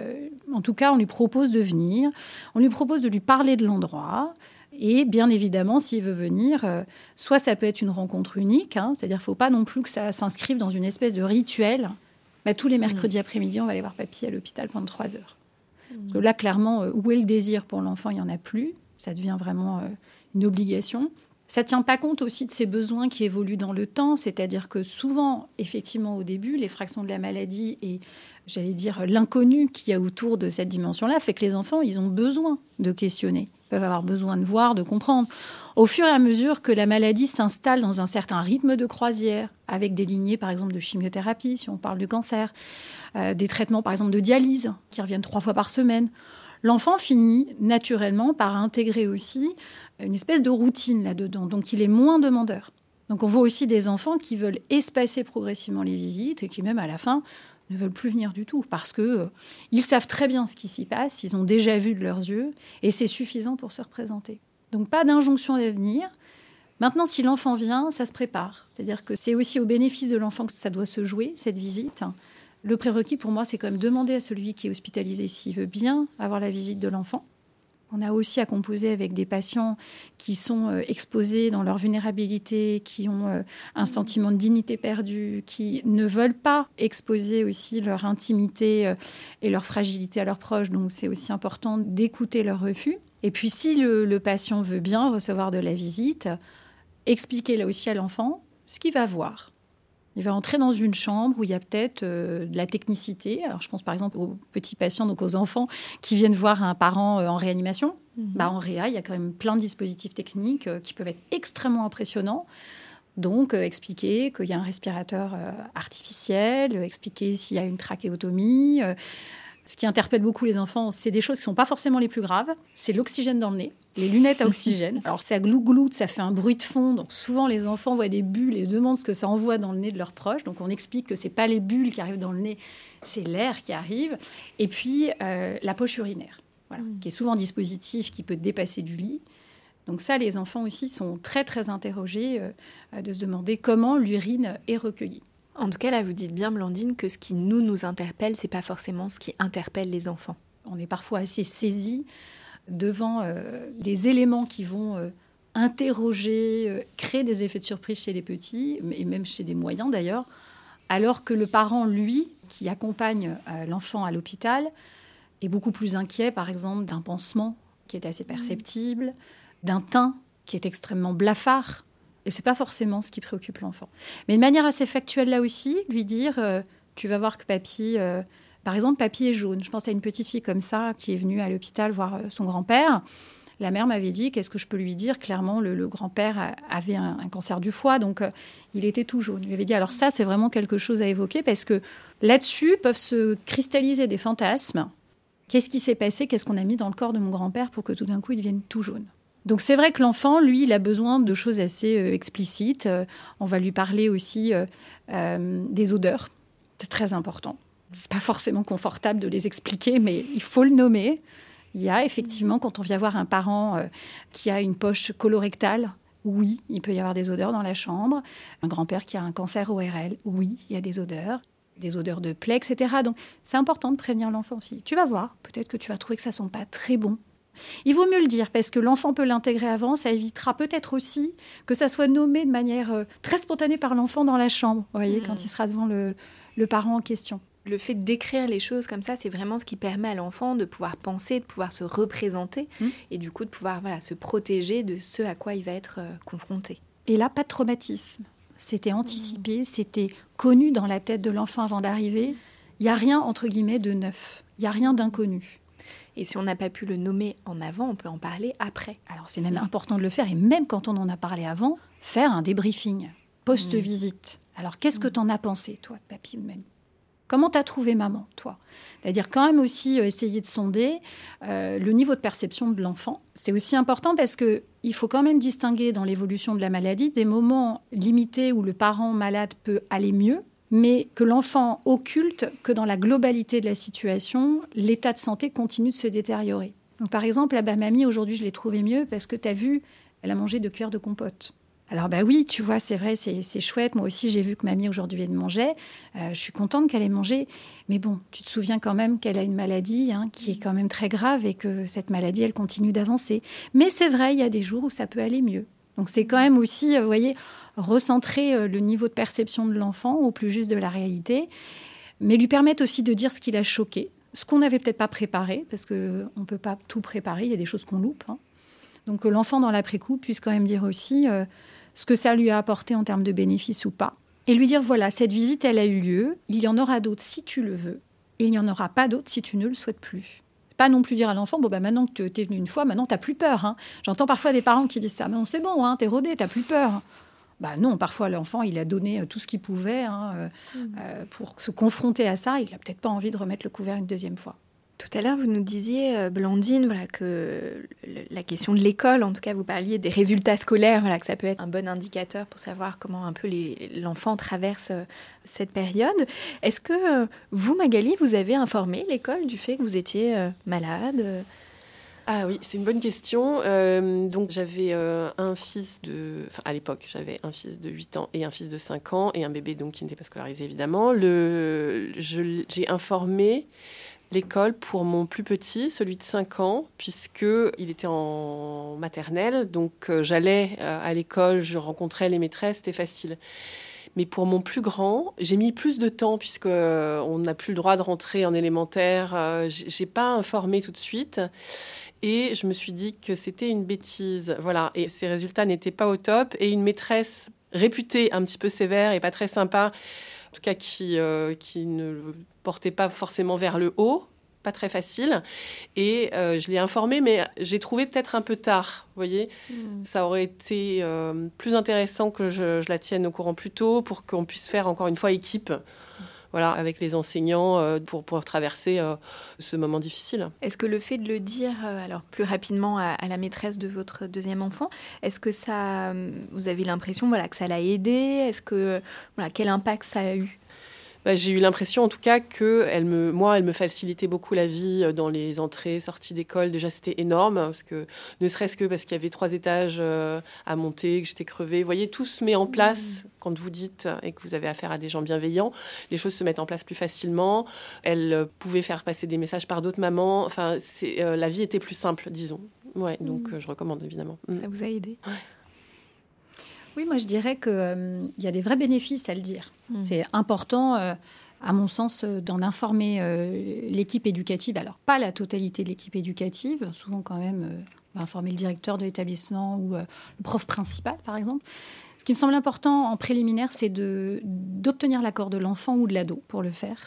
En tout cas, on lui propose de venir. On lui propose de lui parler de l'endroit. Et bien évidemment, s'il veut venir, soit ça peut être une rencontre unique, c'est-à-dire qu'il ne faut pas non plus que ça s'inscrive dans une espèce de rituel. Tous les mercredis après-midi, on va aller voir papy à l'hôpital pendant 3 heures. Parce que là, clairement, où est le désir pour l'enfant? Il n'y en a plus. Ça devient vraiment une obligation. Ça ne tient pas compte aussi de ses besoins qui évoluent dans le temps. C'est-à-dire que souvent, effectivement, au début, l'effraction de la maladie et, j'allais dire, l'inconnu qu'il y a autour de cette dimension-là fait que les enfants, ils ont besoin de questionner. Ils peuvent avoir besoin de voir, de comprendre. Au fur et à mesure que la maladie s'installe dans un certain rythme de croisière, avec des lignées, par exemple, de chimiothérapie, si on parle du cancer, des traitements, par exemple, de dialyse, qui reviennent 3 fois par semaine, l'enfant finit naturellement par intégrer aussi une espèce de routine là-dedans. Donc, il est moins demandeur. Donc, on voit aussi des enfants qui veulent espacer progressivement les visites et qui, même à la fin, ne veulent plus venir du tout parce qu'ils savent très bien ce qui s'y passe, ils ont déjà vu de leurs yeux et c'est suffisant pour se représenter. Donc, pas d'injonction à venir. Maintenant, si l'enfant vient, ça se prépare. C'est-à-dire que c'est aussi au bénéfice de l'enfant que ça doit se jouer, cette visite. Le prérequis, pour moi, c'est quand même demander à celui qui est hospitalisé s'il veut bien avoir la visite de l'enfant. On a aussi à composer avec des patients qui sont exposés dans leur vulnérabilité, qui ont un sentiment de dignité perdue, qui ne veulent pas exposer aussi leur intimité et leur fragilité à leurs proches. Donc, c'est aussi important d'écouter leur refus. Et puis, si le patient veut bien recevoir de la visite, expliquer là aussi à l'enfant ce qu'il va voir. Il va entrer dans une chambre où il y a peut-être de la technicité. Alors, je pense par exemple aux petits patients, donc aux enfants qui viennent voir un parent en réanimation. En réa, il y a quand même plein de dispositifs techniques qui peuvent être extrêmement impressionnants. Donc, expliquer qu'il y a un respirateur artificiel, expliquer s'il y a une trachéotomie. Ce qui interpelle beaucoup les enfants, c'est des choses qui ne sont pas forcément les plus graves. C'est l'oxygène dans le nez, les lunettes à oxygène. Alors, ça glougloute, ça fait un bruit de fond. Donc, souvent, les enfants voient des bulles et se demandent ce que ça envoie dans le nez de leurs proches. Donc, on explique que ce n'est pas les bulles qui arrivent dans le nez, c'est l'air qui arrive. Et puis, la poche urinaire, qui est souvent un dispositif qui peut dépasser du lit. Donc ça, les enfants aussi sont très, très interrogés de se demander comment l'urine est recueillie. En tout cas, là, vous dites bien, Blandine, que ce qui nous interpelle, c'est pas forcément ce qui interpelle les enfants. On est parfois assez saisis devant des éléments qui vont interroger, créer des effets de surprise chez les petits, et même chez des moyens d'ailleurs, alors que le parent, lui, qui accompagne l'enfant à l'hôpital, est beaucoup plus inquiet, par exemple, d'un pansement qui est assez perceptible, d'un teint qui est extrêmement blafard. Et ce n'est pas forcément ce qui préoccupe l'enfant. Mais de manière assez factuelle là aussi, lui dire tu vas voir que papy Par exemple, papy est jaune. Je pense à une petite fille comme ça qui est venue à l'hôpital voir son grand-père. La mère m'avait dit, qu'est-ce que je peux lui dire ? Clairement, le grand-père avait un cancer du foie, donc il était tout jaune. Je lui avais dit, alors ça, c'est vraiment quelque chose à évoquer, parce que là-dessus peuvent se cristalliser des fantasmes. Qu'est-ce qui s'est passé ? Qu'est-ce qu'on a mis dans le corps de mon grand-père pour que tout d'un coup, il devienne tout jaune ? Donc c'est vrai que l'enfant, lui, il a besoin de choses assez explicites. On va lui parler aussi des odeurs. C'est très important. C'est pas forcément confortable de les expliquer, mais il faut le nommer. Il y a effectivement, quand on vient voir un parent qui a une poche colorectale, oui, il peut y avoir des odeurs dans la chambre. Un grand-père qui a un cancer ORL, oui, il y a des odeurs de plaies, etc. Donc c'est important de prévenir l'enfant aussi. Tu vas voir, peut-être que tu vas trouver que ça sent pas très bon. Il vaut mieux le dire, parce que l'enfant peut l'intégrer avant. Ça évitera peut-être aussi que ça soit nommé de manière très spontanée par l'enfant dans la chambre, vous voyez, quand il sera devant le parent en question. Le fait d'écrire les choses comme ça, c'est vraiment ce qui permet à l'enfant de pouvoir penser, de pouvoir se représenter et du coup de pouvoir se protéger de ce à quoi il va être confronté. Et là, pas de traumatisme. C'était anticipé, c'était connu dans la tête de l'enfant avant d'arriver. Il n'y a rien, entre guillemets, de neuf. Il n'y a rien d'inconnu. Et si on n'a pas pu le nommer en avant, on peut en parler après. Alors, c'est même important de le faire. Et même quand on en a parlé avant, faire un débriefing, post-visite. Alors, qu'est-ce que t'en as pensé, toi, de papy ou de mamie ? Comment t'as trouvé maman, toi ? C'est-à-dire quand même aussi essayer de sonder le niveau de perception de l'enfant. C'est aussi important parce qu'il faut quand même distinguer dans l'évolution de la maladie des moments limités où le parent malade peut aller mieux, mais que l'enfant occulte que dans la globalité de la situation, l'état de santé continue de se détériorer. Donc par exemple, mamie, aujourd'hui, je l'ai trouvée mieux parce que t'as vu, elle a mangé 2 cuillères de compote. Alors oui, tu vois, c'est vrai, c'est chouette. Moi aussi, j'ai vu que mamie, aujourd'hui, elle mangeait. Je suis contente qu'elle ait mangé. Mais bon, tu te souviens quand même qu'elle a une maladie qui est quand même très grave et que cette maladie, elle continue d'avancer. Mais c'est vrai, il y a des jours où ça peut aller mieux. Donc c'est quand même aussi, vous voyez, recentrer le niveau de perception de l'enfant au plus juste de la réalité, mais lui permettre aussi de dire ce qui l'a choqué, ce qu'on n'avait peut-être pas préparé, parce qu'on ne peut pas tout préparer, il y a des choses qu'on loupe. Donc que l'enfant, dans l'après-coup, puisse quand même dire aussi ce que ça lui a apporté en termes de bénéfices ou pas. Et lui dire, voilà, cette visite, elle a eu lieu, il y en aura d'autres si tu le veux, et il n'y en aura pas d'autres si tu ne le souhaites plus. Pas non plus dire à l'enfant, maintenant que tu es venu une fois, maintenant tu n'as plus peur. J'entends parfois des parents qui disent ça, mais non, c'est bon, t'es rodé, tu n'as plus peur. Non, parfois l'enfant, il a donné tout ce qu'il pouvait pour se confronter à ça. Il n'a peut-être pas envie de remettre le couvert une deuxième fois. Tout à l'heure, vous nous disiez, Blandine, que la question de l'école, en tout cas, vous parliez des résultats scolaires, que ça peut être un bon indicateur pour savoir comment un peu l'enfant traverse cette période. Est-ce que vous, Magali, vous avez informé l'école du fait que vous étiez malade ? Ah oui, c'est une bonne question. Donc j'avais un fils à l'époque, j'avais un fils de 8 ans et un fils de 5 ans et un bébé donc qui n'était pas scolarisé évidemment. J'ai informé l'école pour mon plus petit, celui de 5 ans, puisqu'il était en maternelle. Donc j'allais à l'école, je rencontrais les maîtresses, c'était facile. Mais pour mon plus grand, j'ai mis plus de temps puisqu'on n'a plus le droit de rentrer en élémentaire. J'ai pas informé tout de suite. Et je me suis dit que c'était une bêtise. Voilà. Et ces résultats n'étaient pas au top. Et une maîtresse réputée un petit peu sévère et pas très sympa, en tout cas qui ne le portait pas forcément vers le haut, pas très facile. Et je l'ai informée, mais j'ai trouvé peut-être un peu tard, vous voyez. Ça aurait été plus intéressant que je la tienne au courant plus tôt pour qu'on puisse faire encore une fois équipe. Voilà, avec les enseignants pour traverser ce moment difficile. Est-ce que le fait de le dire alors plus rapidement à la maîtresse de votre deuxième enfant, est-ce que ça, vous avez l'impression que ça l'a aidé ? Est-ce que quel impact ça a eu ? J'ai eu l'impression, en tout cas, qu'elle me facilitait beaucoup la vie dans les entrées, sorties d'école. Déjà, c'était énorme, parce que, ne serait-ce que parce qu'il y avait 3 étages à monter, que j'étais crevée. Vous voyez, tout se met en place quand vous dites et que vous avez affaire à des gens bienveillants. Les choses se mettent en place plus facilement. Elle pouvait faire passer des messages par d'autres mamans. Enfin, la vie était plus simple, disons. Ouais, donc je recommande, évidemment. Ça vous a aidé ? Ouais. Oui, moi je dirais qu'il y a des vrais bénéfices à le dire. C'est important, à mon sens, d'en informer l'équipe éducative. Alors, pas la totalité de l'équipe éducative. Souvent, quand même, on va informer le directeur de l'établissement ou le prof principal, par exemple. Ce qui me semble important en préliminaire, c'est d'obtenir l'accord de l'enfant ou de l'ado pour le faire.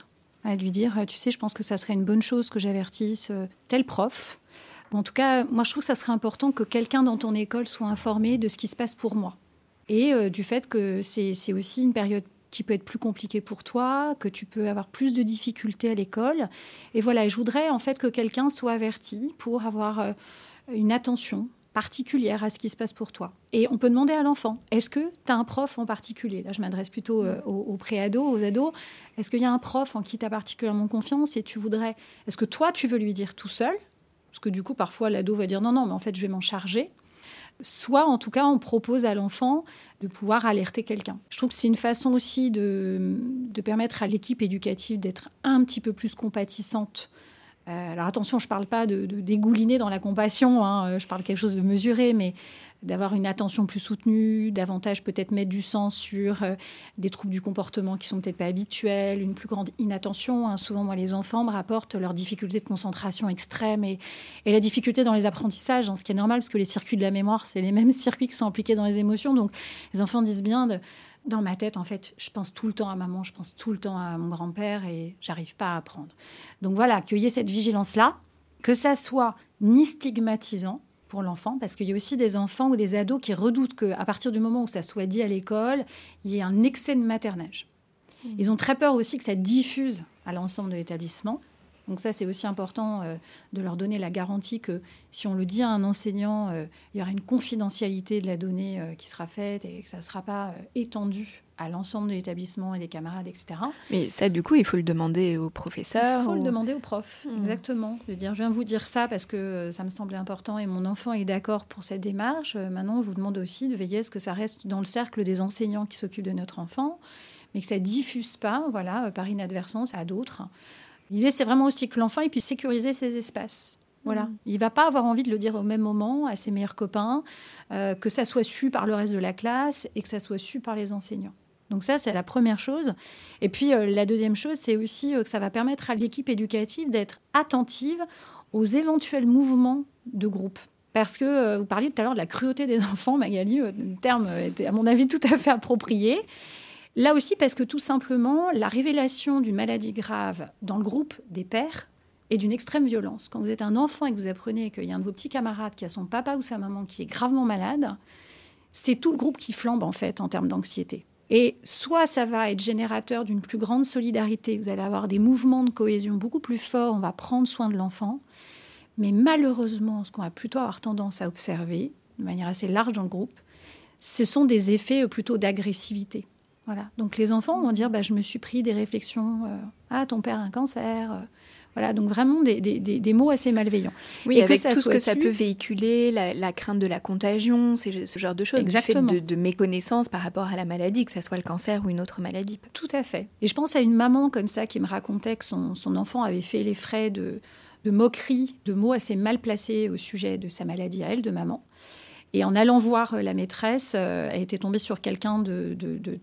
à lui dire, tu sais, je pense que ça serait une bonne chose que j'avertisse tel prof. En tout cas, moi, je trouve que ça serait important que quelqu'un dans ton école soit informé de ce qui se passe pour moi. Et du fait que c'est aussi une période qui peut être plus compliquée pour toi, que tu peux avoir plus de difficultés à l'école. Et voilà, je voudrais en fait que quelqu'un soit averti pour avoir une attention particulière à ce qui se passe pour toi. Et on peut demander à l'enfant, est-ce que tu as un prof en particulier ? Là, je m'adresse plutôt aux pré-ados, aux ados. Est-ce qu'il y a un prof en qui tu as particulièrement confiance et tu voudrais... Est-ce que toi, tu veux lui dire tout seul ? Parce que du coup, parfois, l'ado va dire non, mais en fait, je vais m'en charger. Soit, en tout cas, on propose à l'enfant de pouvoir alerter quelqu'un. Je trouve que c'est une façon aussi de permettre à l'équipe éducative d'être un petit peu plus compatissante. Alors attention, je ne parle pas de dégouliner dans la compassion, je parle quelque chose de mesuré, mais d'avoir une attention plus soutenue, davantage peut-être mettre du sens sur des troubles du comportement qui sont peut-être pas habituels, une plus grande inattention. Souvent, moi, les enfants me rapportent leurs difficultés de concentration extrême et la difficulté dans les apprentissages, ce qui est normal parce que les circuits de la mémoire, c'est les mêmes circuits qui sont impliqués dans les émotions. Donc, les enfants disent bien, dans ma tête, en fait, je pense tout le temps à maman, je pense tout le temps à mon grand-père et j'arrive pas à apprendre. Donc voilà, qu'il y ait cette vigilance-là, que ça soit ni stigmatisant pour l'enfant, parce qu'il y a aussi des enfants ou des ados qui redoutent qu'à partir du moment où ça soit dit à l'école, il y ait un excès de maternage. Ils ont très peur aussi que ça diffuse à l'ensemble de l'établissement. Donc ça, c'est aussi important de leur donner la garantie que si on le dit à un enseignant, il y aura une confidentialité de la donnée qui sera faite et que ça ne sera pas étendu à l'ensemble de l'établissement et des camarades, etc. Mais ça, du coup, il faut le demander au professeur. Il faut le demander au prof, exactement. De dire, je viens vous dire ça parce que ça me semblait important et mon enfant est d'accord pour cette démarche. Maintenant, on vous demande aussi de veiller à ce que ça reste dans le cercle des enseignants qui s'occupent de notre enfant, mais que ça ne diffuse pas, voilà, par inadvertance à d'autres. L'idée, c'est vraiment aussi que l'enfant il puisse sécuriser ses espaces. Voilà. Il ne va pas avoir envie de le dire au même moment à ses meilleurs copains, que ça soit su par le reste de la classe et que ça soit su par les enseignants. Donc ça, c'est la première chose. Et puis, la deuxième chose, c'est aussi que ça va permettre à l'équipe éducative d'être attentive aux éventuels mouvements de groupe. Parce que vous parliez tout à l'heure de la cruauté des enfants, Magali, le terme était, à mon avis, tout à fait approprié. Là aussi, parce que tout simplement, la révélation d'une maladie grave dans le groupe des pairs est d'une extrême violence. Quand vous êtes un enfant et que vous apprenez qu'il y a un de vos petits camarades qui a son papa ou sa maman qui est gravement malade, c'est tout le groupe qui flambe, en fait, en termes d'anxiété. Et soit ça va être générateur d'une plus grande solidarité, vous allez avoir des mouvements de cohésion beaucoup plus forts, on va prendre soin de l'enfant. Mais malheureusement, ce qu'on va plutôt avoir tendance à observer, de manière assez large dans le groupe, ce sont des effets plutôt d'agressivité. Voilà. Donc les enfants vont dire je me suis pris des réflexions, ton père a un cancer. Voilà, donc vraiment des mots assez malveillants. Oui, et avec tout ce que ça peut véhiculer, la crainte de la contagion, ce genre de choses, exactement. Du fait de méconnaissance par rapport à la maladie, que ça soit le cancer ou une autre maladie. Tout à fait. Et je pense à une maman comme ça qui me racontait que son enfant avait fait les frais de moqueries, de mots assez mal placés au sujet de sa maladie à elle, de maman. Et en allant voir la maîtresse, elle était tombée sur quelqu'un de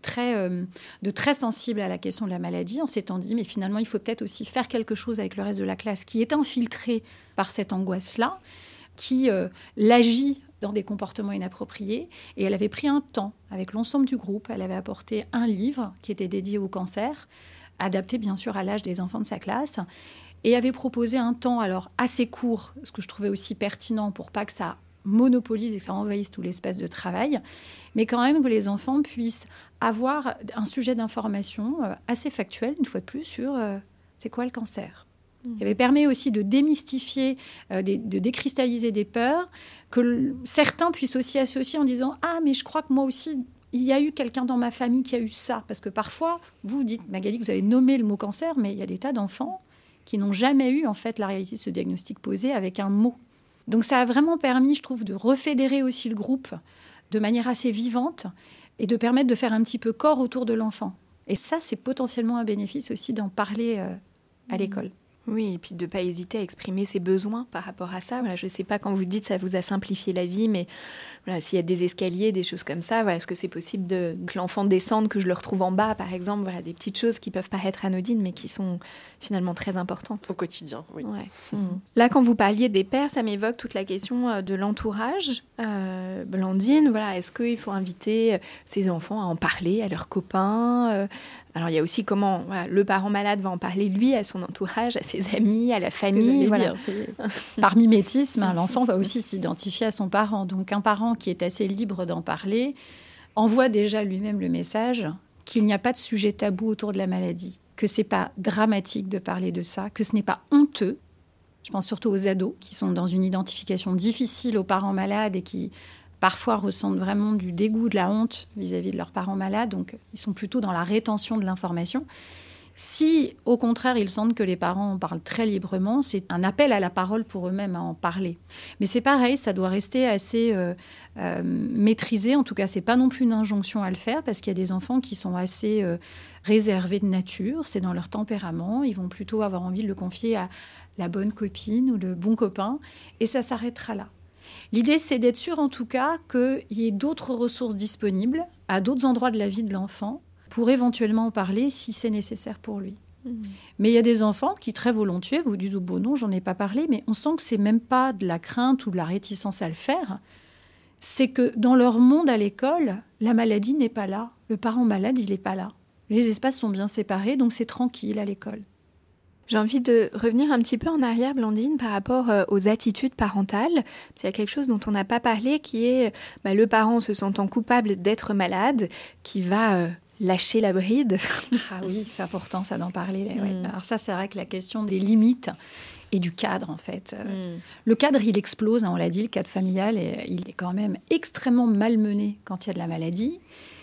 très sensible à la question de la maladie, en s'étant dit, mais finalement, il faut peut-être aussi faire quelque chose avec le reste de la classe qui est infiltré par cette angoisse-là, qui l'agit dans des comportements inappropriés. Et elle avait pris un temps avec l'ensemble du groupe. Elle avait apporté un livre qui était dédié au cancer, adapté bien sûr à l'âge des enfants de sa classe, et avait proposé un temps alors assez court, ce que je trouvais aussi pertinent pour pas que ça monopolise et que ça envahisse tout l'espace de travail, mais quand même que les enfants puissent avoir un sujet d'information assez factuel, une fois de plus, sur c'est quoi le cancer. Il avait permis aussi de démystifier, de décristalliser des peurs, que certains puissent aussi associer en disant « Ah, mais je crois que moi aussi, il y a eu quelqu'un dans ma famille qui a eu ça. » Parce que parfois, vous dites, Magali, que vous avez nommé le mot cancer, mais il y a des tas d'enfants qui n'ont jamais eu en fait la réalité de ce diagnostic posé avec un mot. Donc ça a vraiment permis, je trouve, de refédérer aussi le groupe de manière assez vivante et de permettre de faire un petit peu corps autour de l'enfant. Et ça, c'est potentiellement un bénéfice aussi d'en parler à l'école. Oui, et puis de ne pas hésiter à exprimer ses besoins par rapport à ça. Voilà, je ne sais pas, quand vous dites ça vous a simplifié la vie, mais voilà, s'il y a des escaliers, des choses comme ça, voilà, est-ce que c'est possible que l'enfant descende, que je le retrouve en bas, par exemple, voilà, des petites choses qui peuvent paraître anodines, mais qui sont finalement très importantes. Au quotidien, oui. Ouais. Là, quand vous parliez des pères, ça m'évoque toute la question de l'entourage. Blandine, voilà, est-ce qu'il faut inviter ses enfants à en parler à leurs copains Alors, il y a aussi comment le parent malade va en parler, lui, à son entourage, à ses amis, à la famille. Par mimétisme, l'enfant va aussi s'identifier à son parent. Donc, un parent qui est assez libre d'en parler envoie déjà lui-même le message qu'il n'y a pas de sujet tabou autour de la maladie, que ce n'est pas dramatique de parler de ça, que ce n'est pas honteux. Je pense surtout aux ados qui sont dans une identification difficile aux parents malades et qui parfois ressentent vraiment du dégoût, de la honte vis-à-vis de leurs parents malades. Donc, ils sont plutôt dans la rétention de l'information. Si, au contraire, ils sentent que les parents en parlent très librement, c'est un appel à la parole pour eux-mêmes à en parler. Mais c'est pareil, ça doit rester assez maîtrisé. En tout cas, c'est pas non plus une injonction à le faire parce qu'il y a des enfants qui sont assez réservés de nature. C'est dans leur tempérament. Ils vont plutôt avoir envie de le confier à la bonne copine ou le bon copain. Et ça s'arrêtera là. L'idée, c'est d'être sûr, en tout cas, qu'il y ait d'autres ressources disponibles à d'autres endroits de la vie de l'enfant pour éventuellement en parler si c'est nécessaire pour lui. Mais il y a des enfants qui, très volontiers, vous disent « bon non, j'en ai pas parlé », mais on sent que c'est même pas de la crainte ou de la réticence à le faire. C'est que dans leur monde à l'école, la maladie n'est pas là. Le parent malade, il n'est pas là. Les espaces sont bien séparés, donc c'est tranquille à l'école. J'ai envie de revenir un petit peu en arrière, Blandine, par rapport aux attitudes parentales. Il y a quelque chose dont on n'a pas parlé, qui est le parent se sentant coupable d'être malade, qui va lâcher la bride. Ah oui, c'est important ça d'en parler. Ouais. Alors ça, c'est vrai que la question des limites et du cadre, en fait. Le cadre, il explose, on l'a dit, le cadre familial, et il est quand même extrêmement malmené quand il y a de la maladie.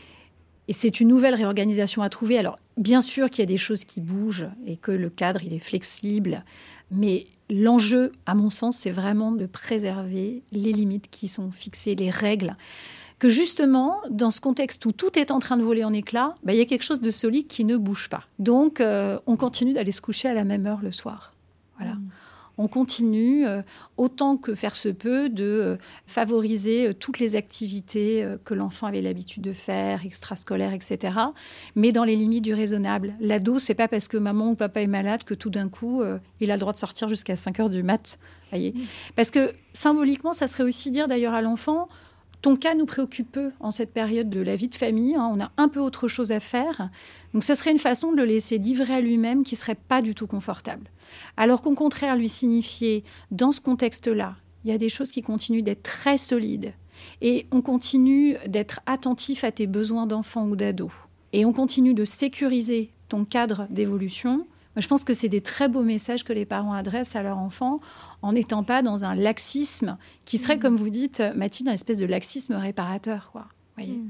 Et c'est une nouvelle réorganisation à trouver. Alors, bien sûr qu'il y a des choses qui bougent et que le cadre, il est flexible. Mais l'enjeu, à mon sens, c'est vraiment de préserver les limites qui sont fixées, les règles. Que justement, dans ce contexte où tout est en train de voler en éclats, il y a quelque chose de solide qui ne bouge pas. Donc, on continue d'aller se coucher à la même heure le soir. Voilà. On continue, autant que faire se peut, de favoriser toutes les activités que l'enfant avait l'habitude de faire, extrascolaires, etc., mais dans les limites du raisonnable. L'ado, c'est pas parce que maman ou papa est malade que tout d'un coup, il a le droit de sortir jusqu'à 5h du mat. Voyez. Parce que symboliquement, ça serait aussi dire d'ailleurs à l'enfant, ton cas nous préoccupe peu en cette période de la vie de famille, on a un peu autre chose à faire. Donc ce serait une façon de le laisser livrer à lui-même qui serait pas du tout confortable. Alors qu'au contraire, lui signifier, dans ce contexte-là, il y a des choses qui continuent d'être très solides. Et on continue d'être attentif à tes besoins d'enfant ou d'ado. Et on continue de sécuriser ton cadre d'évolution. Moi, je pense que c'est des très beaux messages que les parents adressent à leur enfant en n'étant pas dans un laxisme qui serait, comme vous dites, Mathilde, une espèce de laxisme réparateur, quoi. Vous voyez,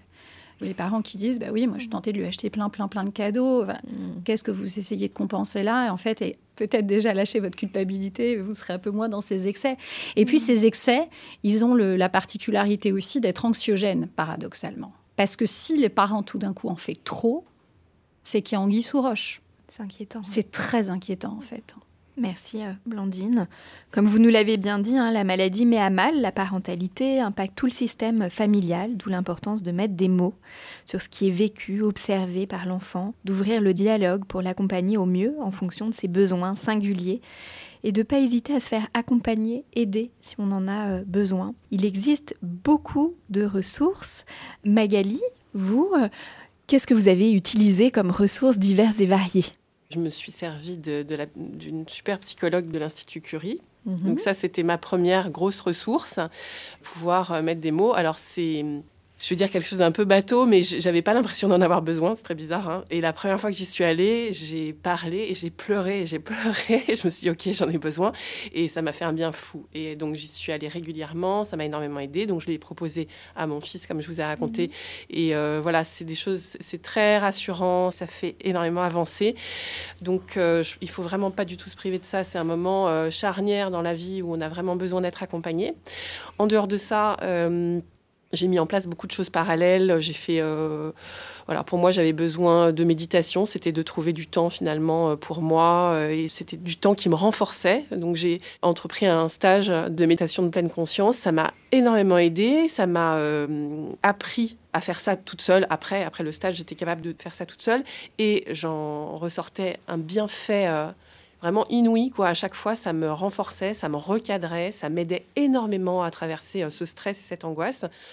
les parents qui disent oui, moi je tentais de lui acheter plein de cadeaux. Qu'est-ce que vous essayez de compenser là ? Et en fait, et peut-être déjà lâcher votre culpabilité, vous serez un peu moins dans ces excès. Et puis ces excès, ils ont la particularité aussi d'être anxiogènes, paradoxalement. Parce que si les parents tout d'un coup en fait trop, c'est qu'il y a anguille sous roche. C'est inquiétant. C'est très inquiétant en fait. Merci Blandine. Comme vous nous l'avez bien dit, la maladie met à mal la parentalité, impacte tout le système familial, d'où l'importance de mettre des mots sur ce qui est vécu, observé par l'enfant, d'ouvrir le dialogue pour l'accompagner au mieux en fonction de ses besoins singuliers et de ne pas hésiter à se faire accompagner, aider si on en a besoin. Il existe beaucoup de ressources. Magali, vous, qu'est-ce que vous avez utilisé comme ressources diverses et variées ? Je me suis servie d'une super psychologue de l'Institut Curie. Donc ça, c'était ma première grosse ressource, pouvoir mettre des mots. Alors je veux dire quelque chose d'un peu bateau, mais j'avais pas l'impression d'en avoir besoin, c'est très bizarre. Hein. Et la première fois que j'y suis allée, j'ai parlé et j'ai pleuré. Je me suis dit, ok, j'en ai besoin. Et ça m'a fait un bien fou. Et donc, j'y suis allée régulièrement, ça m'a énormément aidée. Donc, je l'ai proposé à mon fils, comme je vous ai raconté. Et voilà, c'est des choses, c'est très rassurant, ça fait énormément avancer. Donc, il faut vraiment pas du tout se priver de ça. C'est un moment charnière dans la vie où on a vraiment besoin d'être accompagné. En dehors de ça, j'ai mis en place beaucoup de choses parallèles. J'ai fait, pour moi, j'avais besoin de méditation. C'était de trouver du temps finalement pour moi, et c'était du temps qui me renforçait. Donc j'ai entrepris un stage de méditation de pleine conscience. Ça m'a énormément aidée. Ça m'a appris à faire ça toute seule. Après le stage, j'étais capable de faire ça toute seule, et j'en ressortais un bienfait vraiment inouï, quoi. À chaque fois, ça me renforçait, ça me recadrait, ça m'aidait énormément à traverser ce stress et cette angoisse.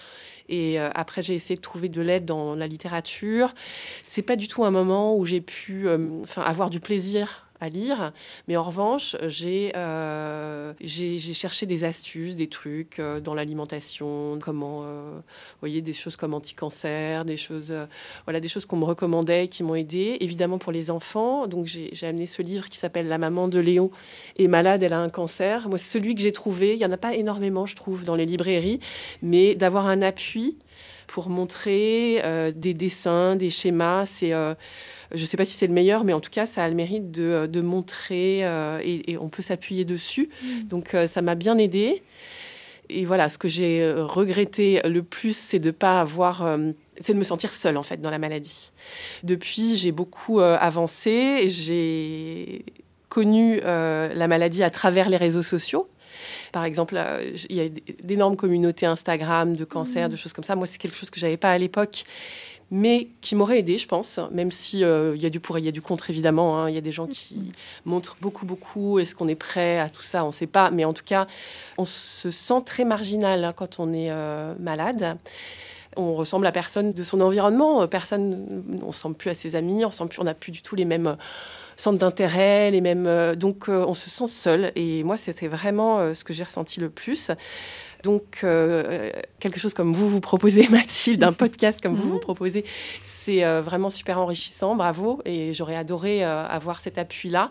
Et après, j'ai essayé de trouver de l'aide dans la littérature. C'est pas du tout un moment où j'ai pu avoir du plaisir à lire, mais en revanche, j'ai cherché des astuces, des trucs dans l'alimentation, comment, des choses comme anti-cancer, des choses qu'on me recommandait, qui m'ont aidée. Évidemment pour les enfants, donc j'ai amené ce livre qui s'appelle La maman de Léon est malade, elle a un cancer. Moi, c'est celui que j'ai trouvé. Il y en a pas énormément, je trouve, dans les librairies, mais d'avoir un appui pour montrer des dessins, des schémas, c'est je ne sais pas si c'est le meilleur, mais en tout cas, ça a le mérite de montrer et on peut s'appuyer dessus. Donc, ça m'a bien aidée. Et voilà, ce que j'ai regretté le plus, c'est de pas avoir... c'est de me sentir seule, en fait, dans la maladie. Depuis, j'ai beaucoup avancé. J'ai connu la maladie à travers les réseaux sociaux. Par exemple, il y a d'énormes communautés Instagram de cancer, de choses comme ça. Moi, c'est quelque chose que je n'avais pas à l'époque, mais qui m'aurait aidée, je pense, même si il y a du pour et il y a du contre, évidemment. Hein. Il y a des gens qui montrent beaucoup. Est-ce qu'on est prêt à tout ça? On ne sait pas. Mais en tout cas, on se sent très marginal quand on est malade. On ressemble à personne de son environnement. On ne ressemble plus à ses amis. On n'a plus du tout les mêmes centres d'intérêt, les mêmes. Donc, on se sent seul. Et moi, c'était vraiment ce que j'ai ressenti le plus. Donc, quelque chose comme vous proposez, Mathilde, un podcast comme vous proposez, c'est vraiment super enrichissant, bravo. Et j'aurais adoré avoir cet appui-là.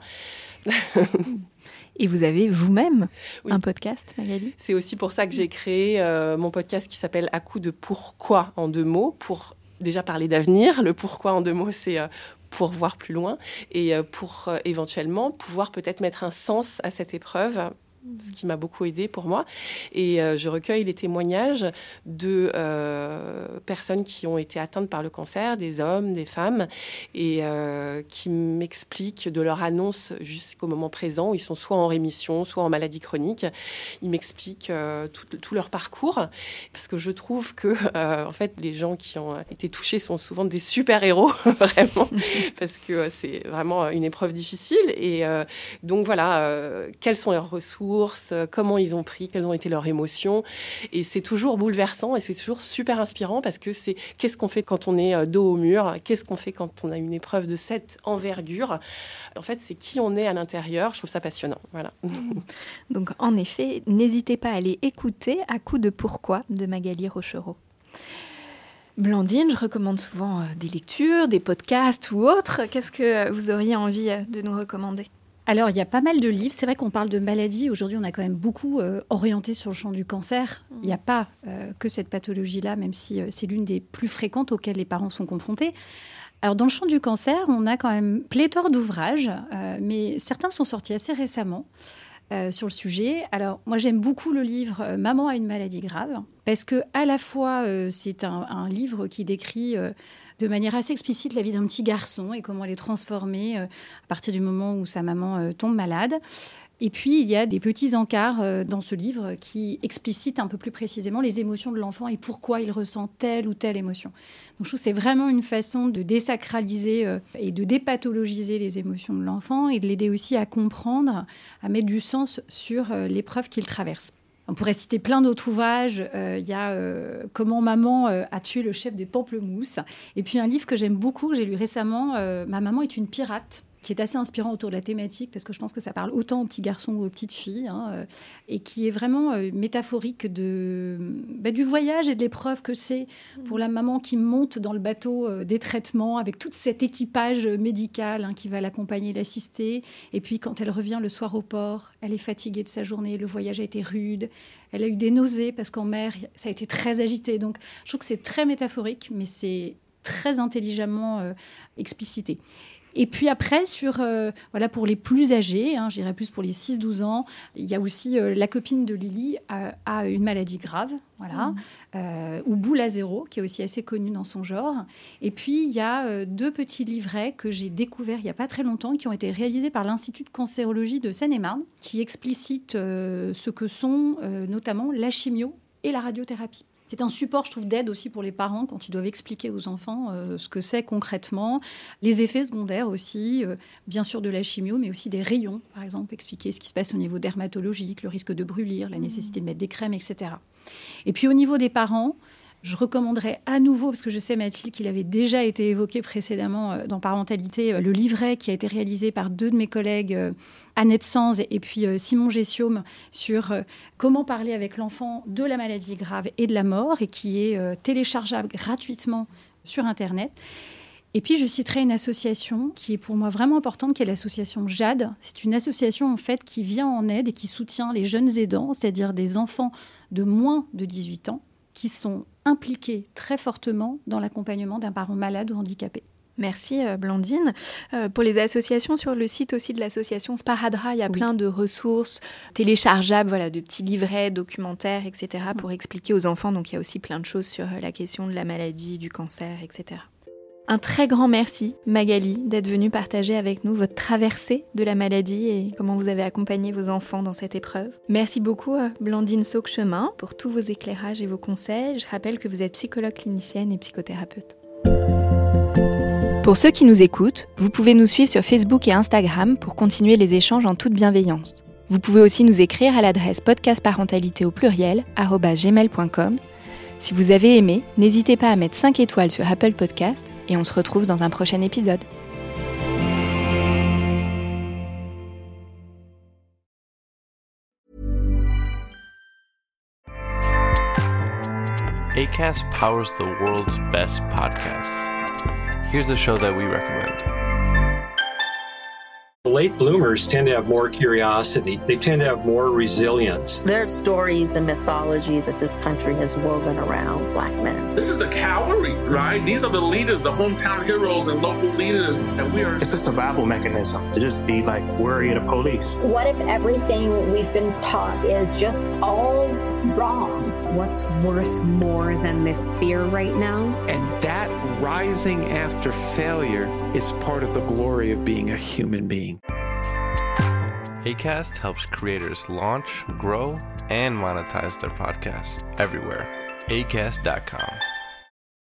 Et vous avez vous-même un podcast, Magali ? C'est aussi pour ça que j'ai créé mon podcast qui s'appelle « À coup de pourquoi » en 2 mots, pour déjà parler d'avenir. Le pourquoi en 2 mots, c'est pour voir plus loin et pour éventuellement pouvoir peut-être mettre un sens à cette épreuve, ce qui m'a beaucoup aidée pour moi. Et je recueille les témoignages de personnes qui ont été atteintes par le cancer, des hommes, des femmes, et qui m'expliquent de leur annonce jusqu'au moment présent, où ils sont soit en rémission, soit en maladie chronique. Ils m'expliquent tout leur parcours, parce que je trouve que en fait, les gens qui ont été touchés sont souvent des super-héros, vraiment, parce que c'est vraiment une épreuve difficile. Et donc voilà, quelles sont leurs ressources, comment ils ont pris, quelles ont été leurs émotions. Et c'est toujours bouleversant et c'est toujours super inspirant parce que c'est qu'est-ce qu'on fait quand on est dos au mur, qu'est-ce qu'on fait quand on a une épreuve de cette envergure. En fait, c'est qui on est à l'intérieur. Je trouve ça passionnant. Voilà. Donc, en effet, n'hésitez pas à aller écouter À coup de pourquoi de Magali Rochereau. Blandine, je recommande souvent des lectures, des podcasts ou autres. Qu'est-ce que vous auriez envie de nous recommander ? Alors, il y a pas mal de livres. C'est vrai qu'on parle de maladie. Aujourd'hui, on a quand même beaucoup orienté sur le champ du cancer. Il n'y a pas que cette pathologie-là, même si c'est l'une des plus fréquentes auxquelles les parents sont confrontés. Alors, dans le champ du cancer, on a quand même pléthore d'ouvrages, mais certains sont sortis assez récemment sur le sujet. Alors, moi, j'aime beaucoup le livre « Maman a une maladie grave » parce que à la fois, c'est un livre qui décrit de manière assez explicite la vie d'un petit garçon et comment elle est transformée à partir du moment où sa maman tombe malade. Et puis, il y a des petits encarts dans ce livre qui explicitent un peu plus précisément les émotions de l'enfant et pourquoi il ressent telle ou telle émotion. Donc, je trouve que c'est vraiment une façon de désacraliser et de dépathologiser les émotions de l'enfant et de l'aider aussi à comprendre, à mettre du sens sur l'épreuve qu'il traverse. On pourrait citer plein d'autres ouvrages. Il y a Comment maman a tué le chef des pamplemousses. Et puis un livre que j'aime beaucoup, que j'ai lu récemment, Ma maman est une pirate, qui est assez inspirant autour de la thématique, parce que je pense que ça parle autant aux petits garçons ou aux petites filles, et qui est vraiment métaphorique du voyage et de l'épreuve que c'est pour la maman qui monte dans le bateau des traitements, avec tout cet équipage médical qui va l'accompagner, l'assister. Et puis, quand elle revient le soir au port, elle est fatiguée de sa journée, le voyage a été rude, elle a eu des nausées, parce qu'en mer, ça a été très agité. Donc, je trouve que c'est très métaphorique, mais c'est très intelligemment explicité. Et puis après, pour les plus âgés, je dirais plus pour les 6-12 ans, il y a aussi la copine de Lily a une maladie grave, ou Boule à zéro, qui est aussi assez connue dans son genre. Et puis, il y a 2 petits livrets que j'ai découverts il n'y a pas très longtemps, qui ont été réalisés par l'Institut de cancérologie de Seine-et-Marne, qui explicitent ce que sont notamment la chimio et la radiothérapie. C'est un support, je trouve, d'aide aussi pour les parents quand ils doivent expliquer aux enfants ce que c'est concrètement, les effets secondaires aussi, bien sûr de la chimio, mais aussi des rayons, par exemple, expliquer ce qui se passe au niveau dermatologique, le risque de brûlir, la nécessité de mettre des crèmes, etc. Et puis au niveau des parents, Je recommanderais à nouveau, parce que je sais, Mathilde, qu'il avait déjà été évoqué précédemment dans Parentalité, le livret qui a été réalisé par 2 de mes collègues, Annette Sanz et puis Simon Gessiaume, sur comment parler avec l'enfant de la maladie grave et de la mort, et qui est téléchargeable gratuitement sur Internet. Et puis, je citerai une association qui est pour moi vraiment importante, qui est l'association JAD. C'est une association, en fait, qui vient en aide et qui soutient les jeunes aidants, c'est-à-dire des enfants de moins de 18 ans, qui sont impliqués très fortement dans l'accompagnement d'un parent malade ou handicapé. Merci Blandine. Pour les associations, sur le site aussi de l'association Sparadra, il y a plein de ressources téléchargeables, de petits livrets, documentaires, etc. pour expliquer aux enfants. Donc il y a aussi plein de choses sur la question de la maladie, du cancer, etc. Un très grand merci, Magali, d'être venue partager avec nous votre traversée de la maladie et comment vous avez accompagné vos enfants dans cette épreuve. Merci beaucoup, Blandine Sauc-Chemin, pour tous vos éclairages et vos conseils. Je rappelle que vous êtes psychologue clinicienne et psychothérapeute. Pour ceux qui nous écoutent, vous pouvez nous suivre sur Facebook et Instagram pour continuer les échanges en toute bienveillance. Vous pouvez aussi nous écrire à l'adresse podcastparentalité@gmail.com. Si vous avez aimé, n'hésitez pas à mettre 5 étoiles sur Apple Podcast et on se retrouve dans un prochain épisode. Acast powers the world's best podcasts. Here's a show that we recommend. Late bloomers tend to have more curiosity. They tend to have more resilience. There are stories and mythology that this country has woven around Black men. This is the cavalry, right? These are the leaders, the hometown heroes and local leaders, and we are... It's a survival mechanism to just be worried of police. What if everything we've been taught is just all wrong? What's worth more than this fear right now? And that rising after failure is part of the glory of being a human being. Acast helps creators launch, grow, and monetize their podcasts everywhere. Acast.com.